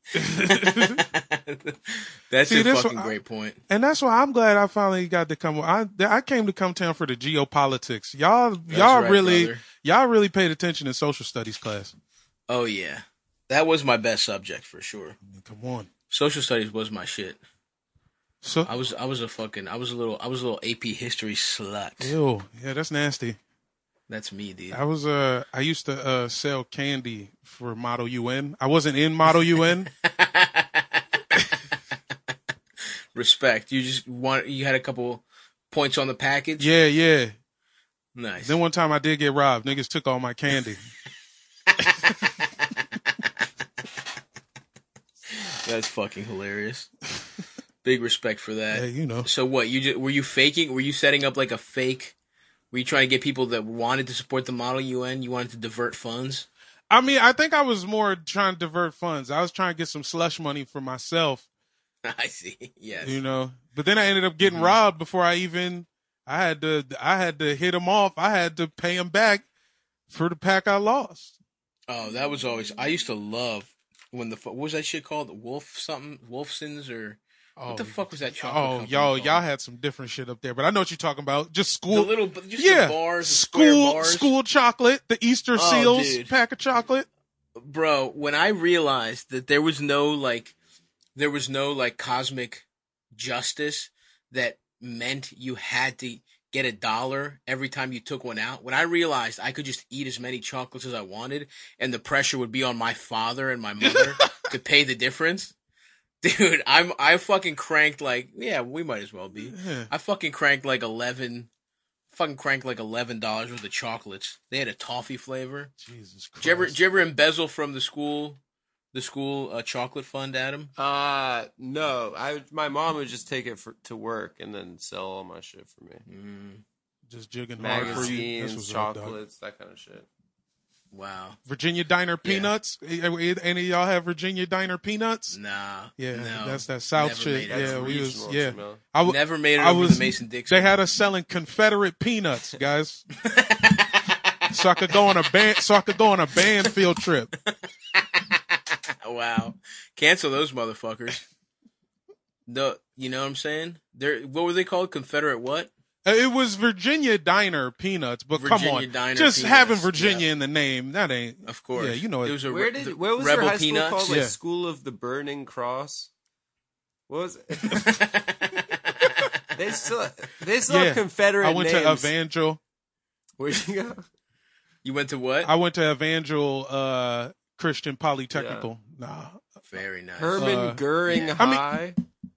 That's See, a fucking great point. And that's why I'm glad I finally got to come. I came to come town for the geopolitics. Y'all right, really brother. y'all really paid attention in social studies class. Oh yeah, that was my best subject for sure. Come on. Social studies was my shit. So I was a little AP history slut. ew, yeah, that's nasty. That's me, dude. I used to sell candy for Model UN. I wasn't in Model UN. Respect. You had a couple points on the package? Yeah. Nice. Then one time I did get robbed. Niggas took all my candy. That's fucking hilarious. Big respect for that. Yeah, you know. So what, were you faking? Were you setting up like a fake? Were you trying to get people that wanted to support the Model UN? You wanted to divert funds? I mean, I think I was more trying to divert funds. I was trying to get some slush money for myself. I see. Yes. You know, but then I ended up getting robbed before I had to hit him off. I had to pay him back for the pack I lost. Oh, that was always, I used to love when what was that shit called? Wolfsons or what the fuck was that chocolate company called? Y'all had some different shit up there, but I know what you're talking about. Just school, the bars, school chocolate, the Easter seals pack of chocolate. Bro, when I realized that there was no cosmic justice that meant you had to get $1 every time you took one out. When I realized I could just eat as many chocolates as I wanted and the pressure would be on my father and my mother to pay the difference. Dude, I fucking cranked we might as well be. Yeah. I fucking cranked $11 worth of chocolates. They had a toffee flavor. Jesus Christ. Did you ever embezzle from the school chocolate fund, Adam? No. My mom would just take it to work and then sell all my shit for me. Just jigging hard for you. Magazines, chocolates, that kind of shit. Wow. Virginia Diner peanuts? Any of y'all have Virginia Diner peanuts? Nah. Yeah, no. that's that South Never shit. made it. Yeah, we was. Yeah, Never made it over the Mason-Dixon. They had us selling Confederate peanuts, guys. so I could go on a band field trip. Wow. Cancel those motherfuckers. You know what I'm saying? What were they called? Confederate what? It was Virginia Diner peanuts, but Virginia come Diner on, just peanuts, having Virginia in the name, that ain't. Of course. Yeah, you know it. It was a where was Rebel your high Peanuts? school called? Yeah. School of the Burning Cross? What was it? They still have Confederate I went names. to Evangel. Where'd you go? You went to what? I went to Evangel Christian Polytechnical. Yeah. Nah. Very nice. Herman Goering High.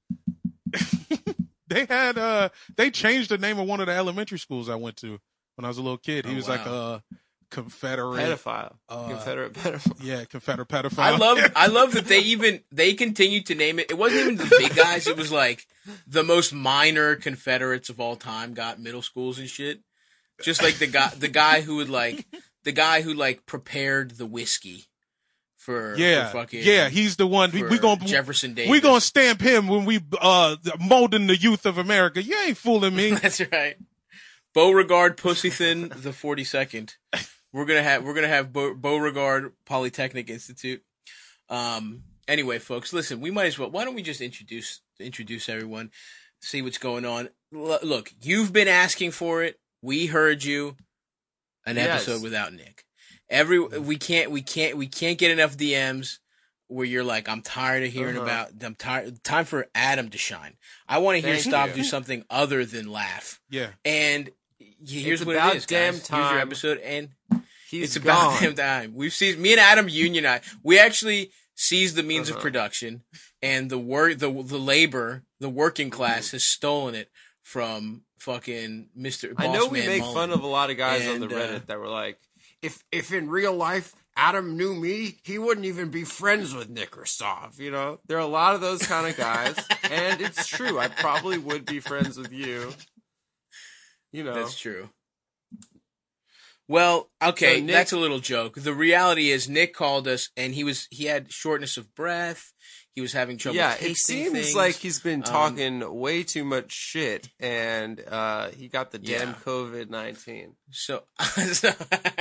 They had they changed the name of one of the elementary schools I went to when I was a little kid. He was like a Confederate pedophile. Confederate pedophile. Yeah, Confederate pedophile. I love that they continued to name it. It wasn't even the big guys. It was like the most minor Confederates of all time got middle schools and shit. Just like the guy who prepared the whiskey. For he's the one. We gonna Jefferson Davis. We gonna stamp him when we molding the youth of America. You ain't fooling me. That's right. Beauregard Pussythin the 42nd. We're gonna have Beauregard Polytechnic Institute. Anyway, folks, listen. We might as well. Why don't we just introduce everyone, see what's going on. Look, you've been asking for it. We heard you. An episode without Nick. We can't get enough DMs where you're like, I'm tired of hearing I'm tired. Time for Adam to shine. I want to hear Stop do something other than laugh. Yeah. And here's what it is, damn guys. time. Here's your episode, and He's it's gone. about damn time. We've seized, me and Adam unionize. We actually seized the means of production, and the labor, the working class has stolen it from fucking Mr. I know Bossman we make Mullen. fun of a lot of guys on And, the Reddit that were like, if in real life Adam knew me, he wouldn't even be friends with Nick or Stav. You know, there are a lot of those kind of guys, and it's true. I probably would be friends with you. You know, That's true. Well, okay, So Nick- that's a little joke. The reality is Nick called us, and he had shortness of breath. He was having trouble tasting it seems things. like he's been talking way too much shit, and he got the damn COVID-19. So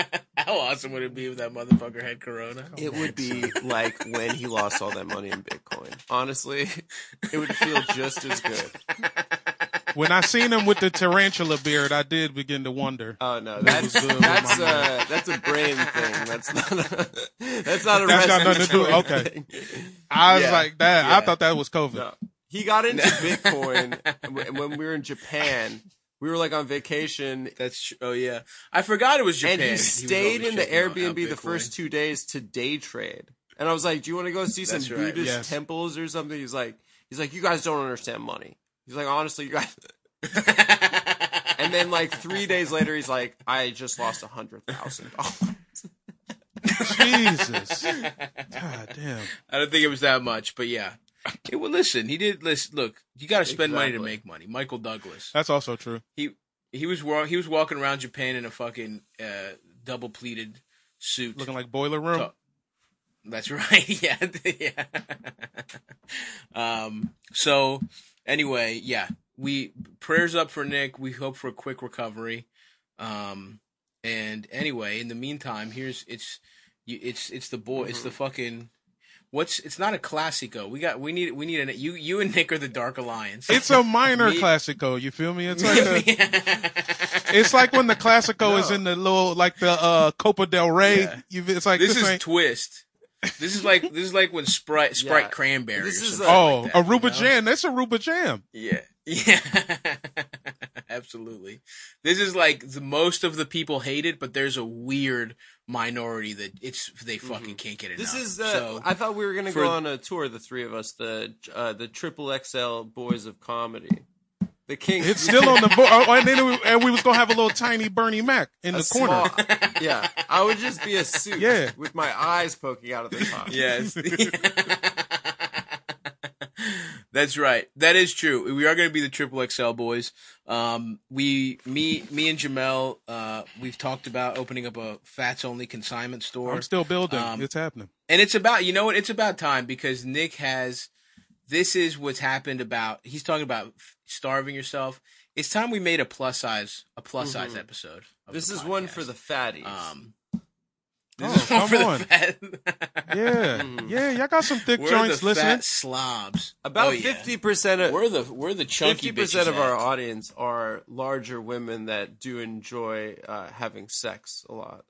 How awesome would it be if that motherfucker had corona? It would be like when he lost all that money in Bitcoin. Honestly, it would feel just as good. When I seen him with the tarantula beard, I did begin to wonder. Oh no, that's a brain thing. That's not a That's got nothing to do. respiratory Okay, thing. I was Yeah. like that. Yeah. I thought that was COVID. No. He got into Bitcoin when we were in Japan. We were like on vacation, Oh yeah, I forgot it was Japan. and he was stayed always in the checking out Airbnb the Bitcoin. first 2 days to day trade. And I was like, "Do you want to go see some That's right. Buddhist Yes. temples or something?" He's like, "You guys don't understand money." He's like, "Honestly, you guys." And then like 3 days later, he's like, "I just lost $100,000." Jesus, God damn. I don't think it was that much, but yeah. Well, listen, he did. Listen, look, you got to spend money to Exactly. make money. Michael Douglas. That's also true. He was walking around Japan in a fucking double pleated suit. Looking like Boiler Room. That's right. Yeah. Yeah. So anyway, yeah. We prayers up for Nick. We hope for a quick recovery. And anyway, in the meantime, it's the boy. It's the fucking. It's not a Classico. We need you and Nick are the Dark Alliance. It's a minor Classico. You feel me? It's like it's like when the Classico is in the little like the Copa del Rey. Yeah. It's like this is ain't- Twist. This is like when Sprite Yeah. Cranberry. This or is something oh like that, Aruba you know? Jam. That's Aruba Jam. Yeah. Absolutely. This is like the most of the people hate it, but there's a weird minority that they fucking can't get enough. This is. So, I thought we were gonna for- go on a tour, the three of us, the Triple XL Boys of Comedy, the King. It's still on the board. And we was gonna have a little tiny Bernie Mac in the corner. Yeah, I would just be a suit. Yeah. With my eyes poking out of the top. yes. That's right. That is true. We are going to be the Triple XL boys. Me and Jamel, we've talked about opening up a fats only consignment store. I'm still building. It's happening. And it's about, you know what? It's about time because Nick this is what's happened about, he's talking about starving yourself. It's time we made a plus size episode. of This the is one podcast. for the fatties. This is one come for the on. fat. Yeah, y'all got some thick We're joints the listening. fat slobs. About Oh, yeah. 50% of We're the chunky 50% of bitches our at- audience are larger women that do enjoy having sex a lot.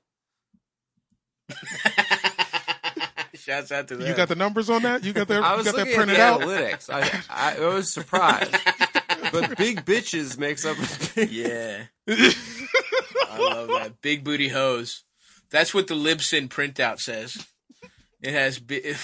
Shouts out to them. You got the numbers on that? You got that? I You was got that looking at printed the out? analytics. I was surprised. But big bitches makes up a big... Yeah. I love that. Big booty hose. That's what the Libsyn printout says. It has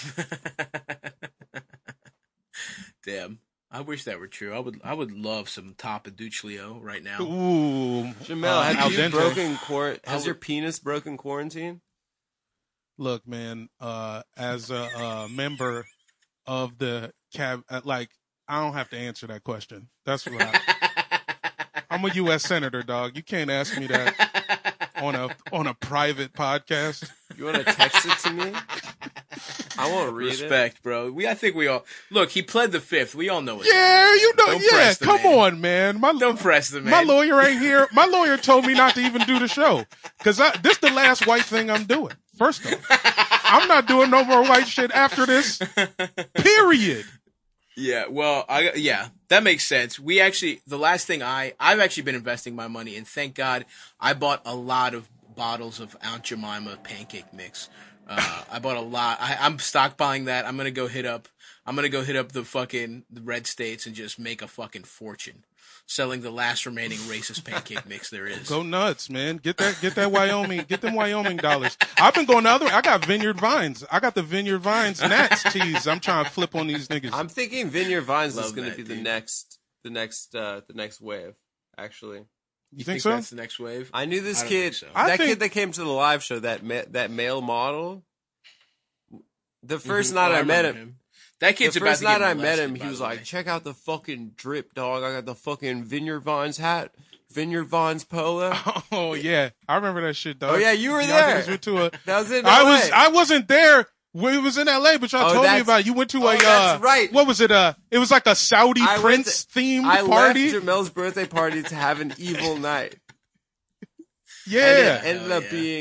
Damn. I wish that were true. I would love some Top of Duchlio right now. Ooh. Jamel, Al have you dente. broken Has your penis broken quarantine? Look, man, as a member of the like, I don't have to answer that question. That's what I'm a U.S. Senator, dog. You can't ask me that on a private podcast. You want to text it to me? I won't read Respect, bro. I think we all look. He pled the fifth. We all know it. Yeah, you know, Don't yeah, press the come man. on, man. Don't press the man. My lawyer ain't here. My lawyer told me not to even do the show because this the last white thing I'm doing. First off, I'm not doing no more white shit after this. Period. Yeah, well, that makes sense. The last thing I've actually been investing my money, and thank God I bought a lot of bottles of Aunt Jemima pancake mix. I bought a lot. I'm stockpiling that. I'm gonna go hit up the red states and just make a fucking fortune selling the last remaining racist pancake mix there is. Go nuts, man. Get that Wyoming. Get them Wyoming dollars. I've been going the other way. I got Vineyard Vines. I got the Vineyard Vines Nats teas. I'm trying to flip on these niggas. I'm thinking Vineyard Vines is Love going to that, be dude. the next wave. Actually, you think so? That's the next wave? I knew this I don't kid. think so. I think- Kid that came to the live show, that male model. The first night I met remember him. That kid's The about first to get night I met molested, him, he by was the like, way. check out the fucking drip, dog. I got the fucking Vineyard Vines hat, Vineyard Vines polo. Oh yeah, I remember that shit, dog. Oh, yeah, you were Y'all there. niggas went to a. That was in I wasn't there. We was in LA, but y'all Oh, told me that's- about it. You went to oh, a. that's right. What was it? It was like a Saudi I went prince themed I party. left Jamel's birthday party to have an evil night. Yeah. And it ended Oh, up yeah. being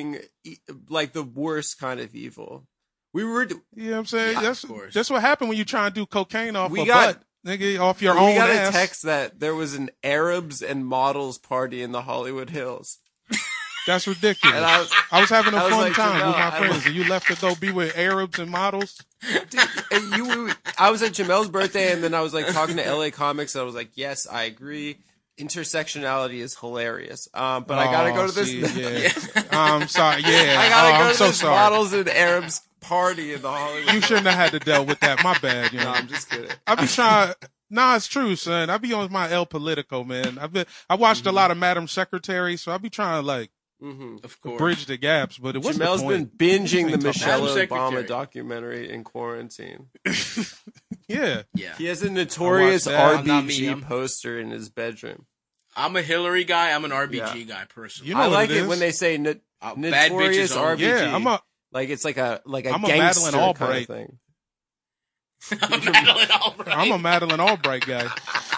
like the worst kind of evil. We were. You know what I'm saying? Yeah, of course. That's what happened when you try and do cocaine off We a got- butt, nigga, off your We own got ass. a text that there was an Arabs and models party in the Hollywood Hills. That's ridiculous. And I was having a I was fun like, time with my Jamel, friends, and you left to go be with Arabs and models. Dude, I was at Jamel's birthday, and then I was like talking to LA Comics, and I was like, yes, I agree. Intersectionality is hilarious. But I gotta go to this. Yeah. I'm sorry. Yeah. I gotta go I'm to so this sorry. models and Arabs party in the Hollywood. You shouldn't have had to deal with that. My bad. You know. No, I'm just kidding. I be trying. Nah, it's true, son. I be on my El Politico, man. I watched a lot of Madam Secretary, so I be trying to like Of course. bridge the gaps. But it was Jamel's the been point. binging the Madam Michelle Secretary. Obama documentary in quarantine. Yeah. Yeah. He has a notorious I watched that. Not me, RBG I'm- poster in his bedroom. I'm a Hillary guy. I'm an RBG guy personally. You know I what like it it is? when they say Bad notorious bitches only. RBG. Yeah, like it's like a I'm a gangster Madeleine kind Albright. of thing. Madeleine Albright. I'm a Madeleine Albright guy.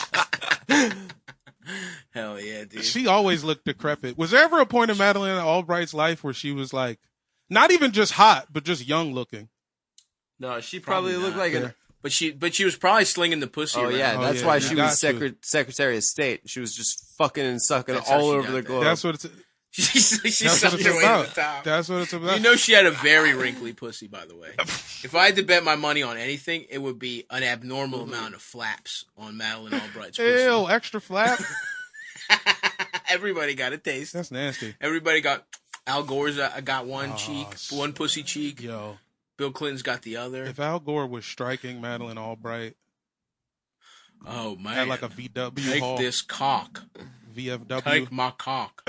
Hell yeah, dude. She always looked decrepit. Was there ever a point in Madeleine Albright's life where she was like, not even just hot, but just young looking? No, she probably Probably looked not. like an. Yeah. But she was probably slinging the pussy. Oh around. yeah, Oh, that's yeah, why you she got was to. Secretary of State. She was just fucking and sucking That's how all she over got the that. globe. That's what it's. she That's sucked what it's her way about. to the top. That's what it's about. You know she had a very wrinkly pussy, by the way. If I had to bet my money on anything, it would be an abnormal amount of flaps on Madeleine Albright's pussy. Ew, extra flap. Everybody got a taste. That's nasty. Everybody got Al Gore's got one cheek, s- one pussy cheek. Yo, Bill Clinton's got the other. if Al Gore was striking Madeleine Albright Oh man, at like a VW take hall, this cock. VFW, Take my cock.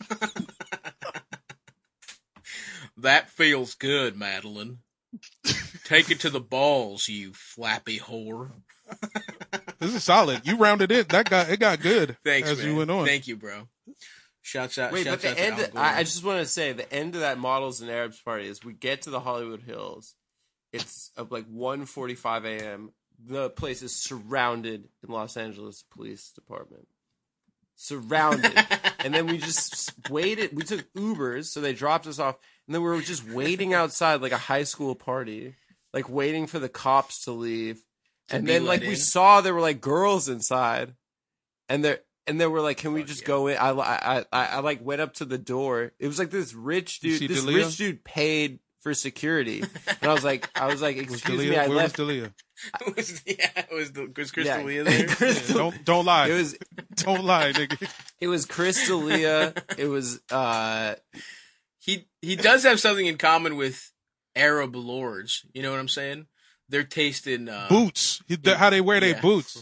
That feels good, Madeline. Take it to the balls, you flappy whore. this is solid. You rounded it. It got good Thanks, as man. you went on. Thank you, bro. Shouts out. Wait, but shouts the out to end. Al Gore. I just want to say the end of that models and Arabs party is we get to the Hollywood Hills. It's of like 1:45 a.m. The place is surrounded in Los Angeles Police Department. Surrounded, and then we just waited. We took Ubers, so they dropped us off, and then we were just waiting outside like a high school party, like waiting for the cops to leave. And be then let like we in? saw there were like girls inside, and they were like, "Can we just go in?" I like went up to the door. It was like this rich You dude. see This D'Elia? rich dude paid for security, and I was like, Was "Excuse D'Elia? me, I Where left." was D'Elia? was Chris Yeah. D'Elia there? Crystal- Don't lie. It was Don't lie, nigga. it was Chris D'Elia. It was He does have something in common with Arab lords. You know what I'm saying? Their taste in Boots. How they wear their Yeah. boots.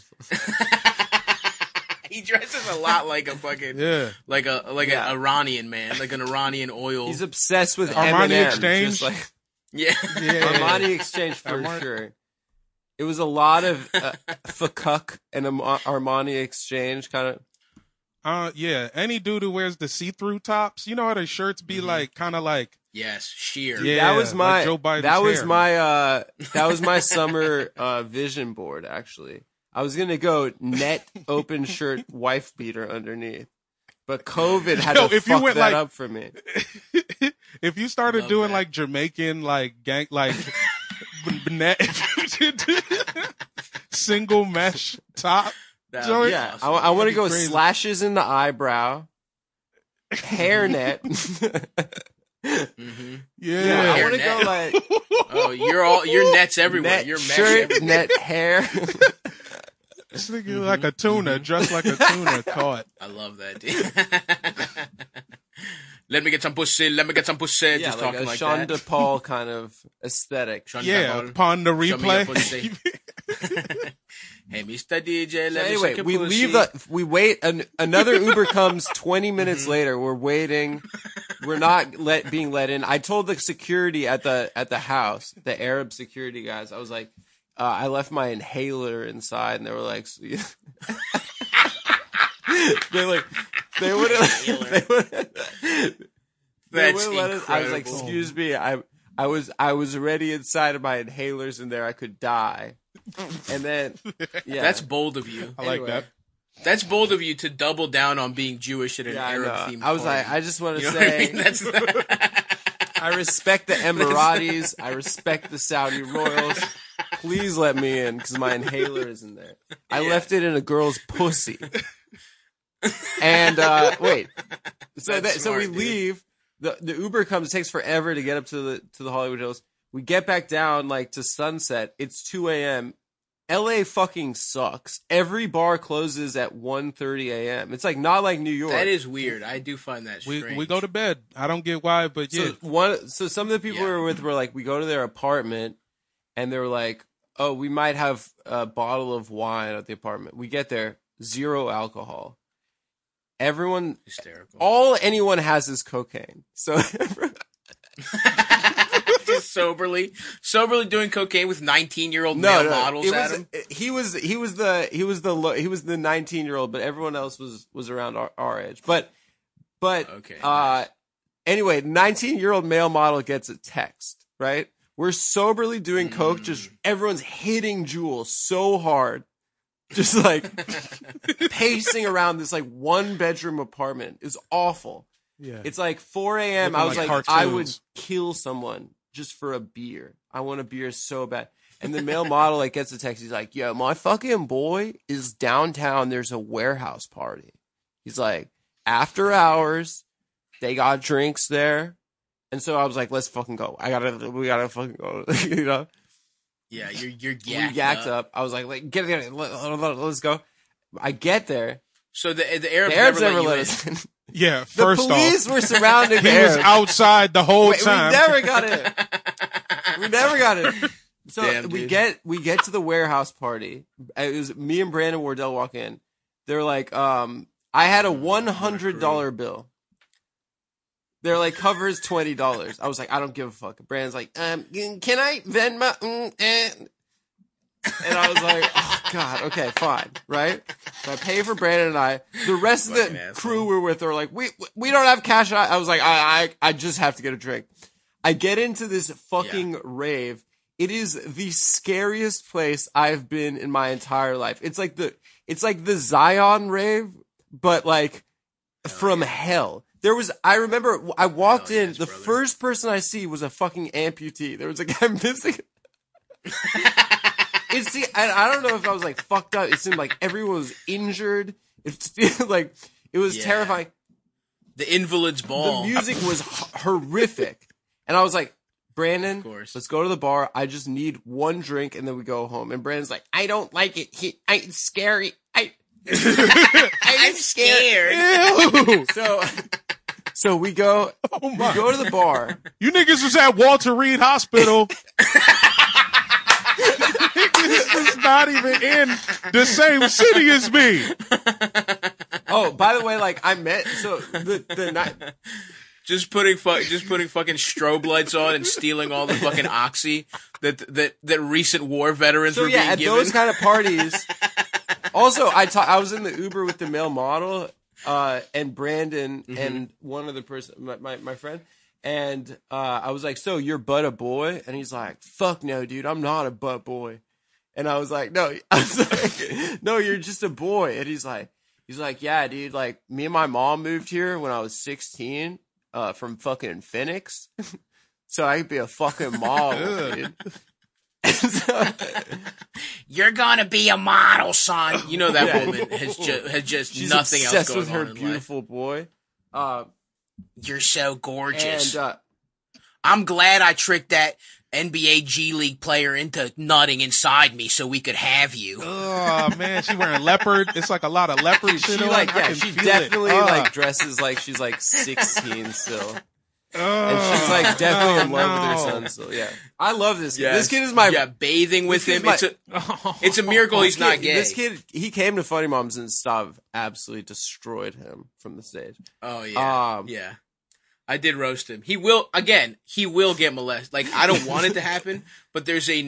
He dresses a lot like a fucking Yeah. like Yeah. an Iranian man, like an Iranian oil. he's obsessed with Armani Eminem, Exchange? just like yeah. Yeah. Armani Exchange for Armani- sure. It was a lot of Fakuk and Armani Exchange kind of. Yeah. Any dude who wears the see-through tops, you know how their shirts be like, kind of like, Yes, sheer. Yeah. That was my like Joe Biden's that was hair. my that was my summer vision board actually. I was gonna go net open shirt wife beater underneath, but COVID had Yo, to if you fuck went that like- up for me. if you started Love doing that. like Jamaican, like gang, like net, single mesh top. That Joey- would be Yeah, awesome. I want to That'd be go crazy. slashes in the eyebrow, hairnet. Mhm. Yeah. Yeah, I Hair want to go net. like Oh, you're nets everywhere. net You're mesh shirt, everywhere. net hair. This nigga like a tuna, dressed like a tuna caught. I love that, dude. Let me get some pussy. Let me get some pussy. Yeah, Just like talking a like Sean that. DePaul kind of aesthetic. Sean Yeah, DePaul. upon the Show me your replay. pussy. Hey, Mr. DJ, So let me anyway, suck your we pussy. leave we wait. Another Uber comes 20 minutes later. We're waiting. We're not being let in. I told the security at the house, the Arab security guys. I was like, I left my inhaler inside, and they were like, they wouldn't. They That's wouldn't let us. I was like, incredible. excuse me, I was already inside of my inhalers in there. I could die. And then, yeah, That's bold of you. I like Anyway. that. That's bold of you to double down on being Jewish at an yeah, I Arab know. themed I was party. like, I just want to You know what I say, mean? That's I respect the Emiratis. I respect the Saudi royals. Please let me in because my inhaler is in there. I left it in a girl's pussy. And wait, so Smart, we dude. leave. The Uber comes. It takes forever to get up to the Hollywood Hills. We get back down like to Sunset. It's 2 a.m. LA fucking sucks. Every bar closes at 1:30 a.m. It's like not like New York. That is weird. I do find that strange. We go to bed. I don't get why, but yeah. So some of the people we were with were like, we go to their apartment, and they were like, oh, we might have a bottle of wine at the apartment. We get there, 0 alcohol. Everyone, Hysterical. all anyone has is cocaine. So Just soberly doing cocaine with 19-year-old no, male models it at was, him. he was the 19-year-old, but everyone else was around our age. But Okay, nice. Anyway, 19-year-old male model gets a text, right? We're soberly doing coke, just everyone's hitting Juul so hard. Just like pacing around this like 1-bedroom apartment is awful. Yeah. It's like 4 a.m. Looking I was like like, I would cartoons. kill someone just for a beer. I want a beer so bad. And the male model like gets a text. He's like, yo, my fucking boy is downtown. There's a warehouse party. He's like, after hours, they got drinks there. And so I was like, let's fucking go. We gotta fucking go. You know? Yeah, you're We yacked up. I was like get it. Let's go. I get there. So the The Arabs, Arabs never never let let you in. us in. Yeah, The first police off, were surrounding the he was Arabs. outside the whole Wait, time. we never got in. We never got in. So Damn, we dude. get to the warehouse party. It was me and Brandon Wardell walk in. They're like, I had a $100 bill. They're like, covers $20. I was like, I don't give a fuck. Brandon's like, can I Venmo? And I was like, oh god, okay, fine, right? So I pay for Brandon and I. The rest of Fucking the asshole. crew we're with are like, we don't have cash. I was like, I just have to get a drink. I get into this fucking rave. It is the scariest place I've been in my entire life. It's like the Zion rave, but like from hell. I remember I walked in, yes, the brother. first person I see was a fucking amputee. There was a guy missing. I don't know if I was like fucked up. It seemed like everyone was injured. It was terrifying. The invalid's ball. The music was horrific. And I was like, Brandon, Of course. let's go to the bar. I just need one drink and then we go home. And Brandon's like, I don't like it. It's scary. I'm scared. Ew. So we go Oh my. to the bar. You niggas was at Walter Reed Hospital. This is not even in the same city as me. Oh, by the way, like I met the night. Just putting fucking strobe lights on and stealing all the fucking oxy that recent war veterans So were yeah, being at given. those kind of parties. Also, I was in the Uber with the male model, and Brandon and one other person, my friend, and I was like, "So you're but a boy?" And he's like, "Fuck no, dude, I'm not a butt boy." And I was like, "No," I was like, "No, you're just a boy." And he's like, "Yeah, dude, like me and my mom moved here when I was 16, from fucking Phoenix, so I could be a fucking model, dude." So, You're gonna be a model, son. You know that Yeah. woman has just she's nothing else obsessed going with her on in life. beautiful boy. You're so gorgeous. And I'm glad I tricked that NBA G League player into nutting inside me so we could have you. Oh man, she wearing leopard. It's like a lot of leopard shit she on. like I yeah, can she feel definitely it. like dresses like she's like 16 still. And she's like definitely in love with her son still. Yeah. I love this kid. Yes. This kid is my bathing with this him. kid's It's a miracle he's not gay. This kid, he came to Funny Moms and Stav absolutely destroyed him from the stage. Oh yeah, yeah. I did roast him. He will get molested. Like I don't want it to happen, but I would say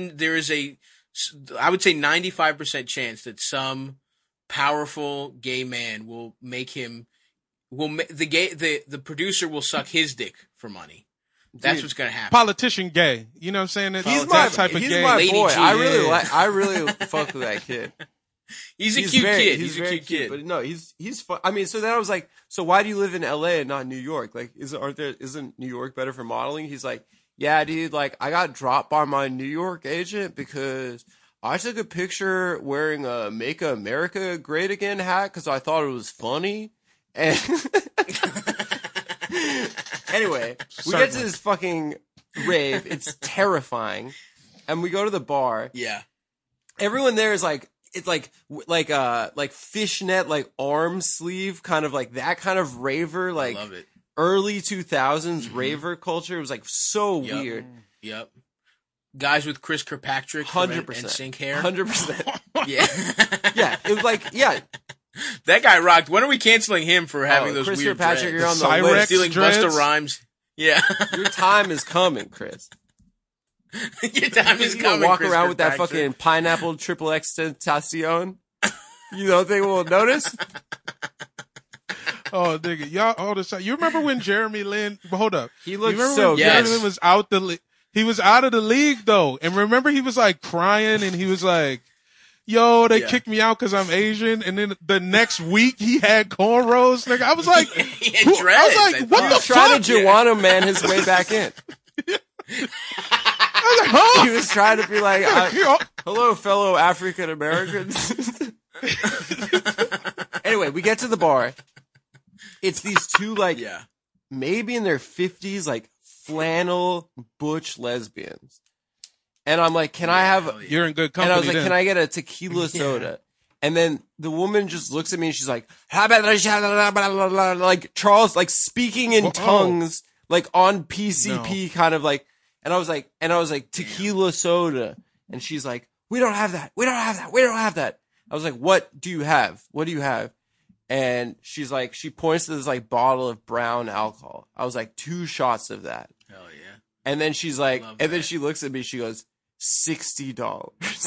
95% chance that some powerful gay man will make him the producer will suck his dick for money. That's Dude, what's gonna happen. Politician gay. You know what I'm saying? He's That my type of he's gay. my Lady boy. G. I really fuck with that kid. He's a cute kid. He's He's a very cute kid. But no, he's fun. I mean, so then I was like, so why do you live in LA and not New York? Like, isn't New York better for modeling? He's like, yeah, dude, like I got dropped by my New York agent because I took a picture wearing a Make America Great Again hat because I thought it was funny. And anyway, we get to this fucking rave. It's terrifying. And we go to the bar. Yeah. Everyone there is like, it's like fishnet, like arm sleeve, kind of like that kind of raver, like I love it. early 2000s raver culture. It was like so weird. Yep. Guys with Chris Kirkpatrick 100%. and sync hair. 100%. Yeah. Yeah. It was like, yeah. That guy rocked. When are we canceling him for having those Chris weird Kirkpatrick, dreads? you're on the Cyrex list. Stealing dreads? Busta Rhymes. Yeah. Your time is coming, Chris. Your time is You gonna coming, walk Chris around with that Kirkpatrick. fucking pineapple triple X tentacion. You don't think we'll notice? Oh, nigga, y'all all the time. You remember when Jeremy Lin? Hold up. He You looks remember so when good. Jeremy Lin was out he was out of the league though, and remember he was like crying and he was like, "Yo, they kicked me out because I'm Asian." And then the next week he had cornrows. Nigga, I was like, He had I was dreads, like, I what thought. the He's trying fuck? to Joanna man his way back in. I was like, huh? He was trying to be like, Yo, hello, fellow African Americans. Anyway, we get to the bar. It's these two, like, Yeah. maybe in their 50s, like, flannel butch lesbians. And I'm like, can I have... Hell yeah. You're in good And company. I was like, then. can I get a tequila soda? And then the woman just looks at me and she's like, like Charles, like speaking in tongues, like on PCP kind of like, and I was like, tequila soda. And she's like, we don't have that. We don't have that. We don't have that. I was like, what do you have? What do you have? And she's like, she points to this like bottle of brown alcohol. I was like, 2 shots of that. Hell yeah. And then she's like, Love and then that. she looks at me, she goes, $60.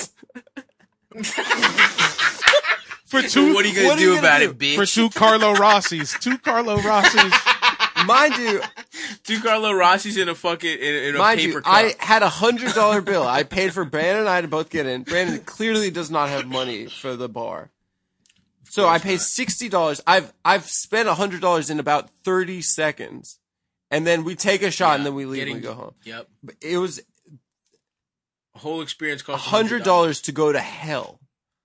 for two, What are you going What to are you do gonna about do? it, bitch? for 2 Carlo Rossi's, 2 Carlo Rossi's. Mind you, 2 Carlo Rossi's in a fucking in a Mind paper you, cup. I had $100 bill. I paid for Brandon and I to both get in. Brandon clearly does not have money for the bar. So I pay $60. I've spent $100 in about 30 seconds. And then we take a shot and then we leave and we go home. Yep. But it was The whole experience cost $100 to go to hell.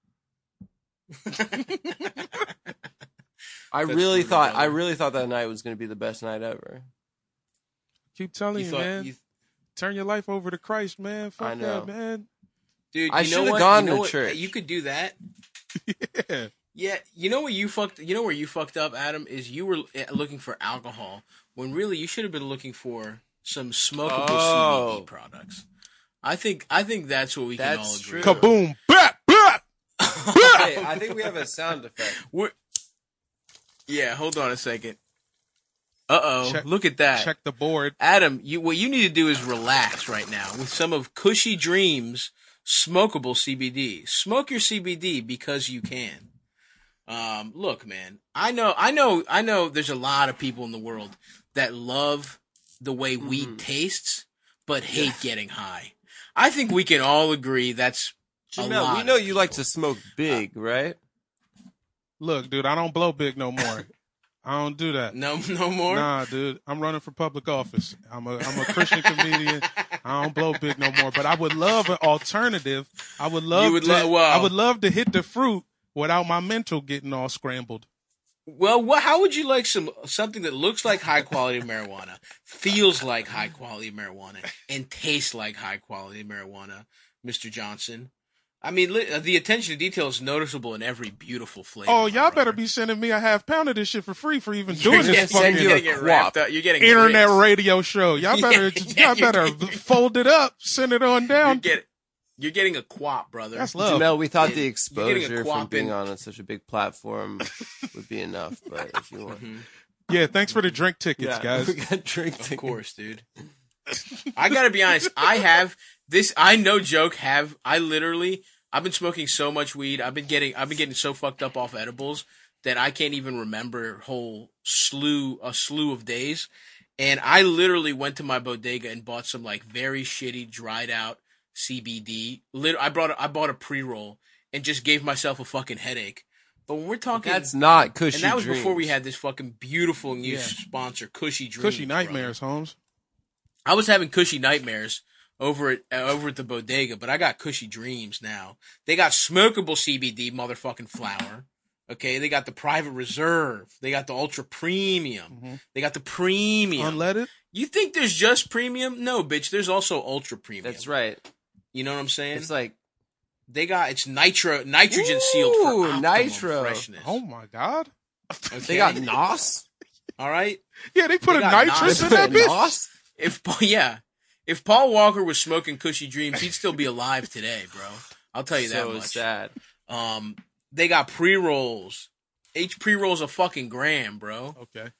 I really thought that night was going to be the best night ever. Keep telling you, man. You, Turn your life over to Christ, man. Fuck I know. that, man. dude, I you know should've what? gone You know to what? church. You could do that. Yeah. Yeah, you know where you fucked up, Adam, is you were looking for alcohol when really you should have been looking for some smokable CBD products. I think that's what we can all That's agree. true. Kaboom. Bap, bap. Hey, I think we have a sound effect. Yeah, hold on a second. Uh-oh, Check- look at that. Check the board. Adam, what you need to do is relax right now with some of Cushy Dreams smokable CBD. Smoke your CBD because you can. Look, man, I know there's a lot of people in the world that love the way weed tastes, but hate getting high. I think we can all agree that's a Jamel, lot we know of you like people. to smoke big, right? Look, dude, I don't blow big no more. I don't do that. No more? Nah, dude, I'm running for public office. I'm a Christian comedian. I don't blow big no more. But I would love an alternative. I would love I would love to hit the fruit without my mental getting all scrambled. Well, how would you like something that looks like high quality marijuana, feels like high quality marijuana, and tastes like high quality marijuana, Mr. Johnson? I mean, the attention to detail is noticeable in every beautiful flavor. Oh, my y'all better brother. be sending me a half pound of this shit for free for even doing You're this send fucking you gonna a get quap. wrapped up. You're getting internet ripped. radio show. Y'all better, Yeah, y'all better fold it up, send it on down. You're getting a quap, brother. That's love. Jamel, we thought the You're getting a exposure from quap being in. on such a big platform would be enough, but if you want, Yeah, thanks for the drink tickets, guys. we got drink Of tickets. course, dude. I gotta be honest. I've been smoking so much weed. I've been getting so fucked up off edibles that I can't even remember a slew of days. And I literally went to my bodega and bought some like very shitty dried out CBD. I bought a pre-roll and just gave myself a fucking headache. But when we're talking, That's not Cushy and that was Dreams. before we had this fucking beautiful new sponsor, Cushy Dreams. Cushy nightmares, Holmes. I was having Cushy Nightmares over at the bodega, but I got Cushy Dreams now. They got smokable CBD motherfucking flower. Okay, they got the private reserve. They got the ultra premium. They got the premium. Unleaded? You think there's just premium? No, bitch. There's also ultra premium. That's right. You know what I'm saying? It's like it's nitrogen sealed for optimum nitro. freshness. Oh my God. Okay? they got NOS. All right. Yeah, they put They a got nitrous Nas. in that bitch. NOS? If Paul Walker was smoking Cushy Dreams, he'd still be alive today, bro. I'll tell you that So much. sad. They got pre-rolls. Each pre-roll's a fucking gram, bro.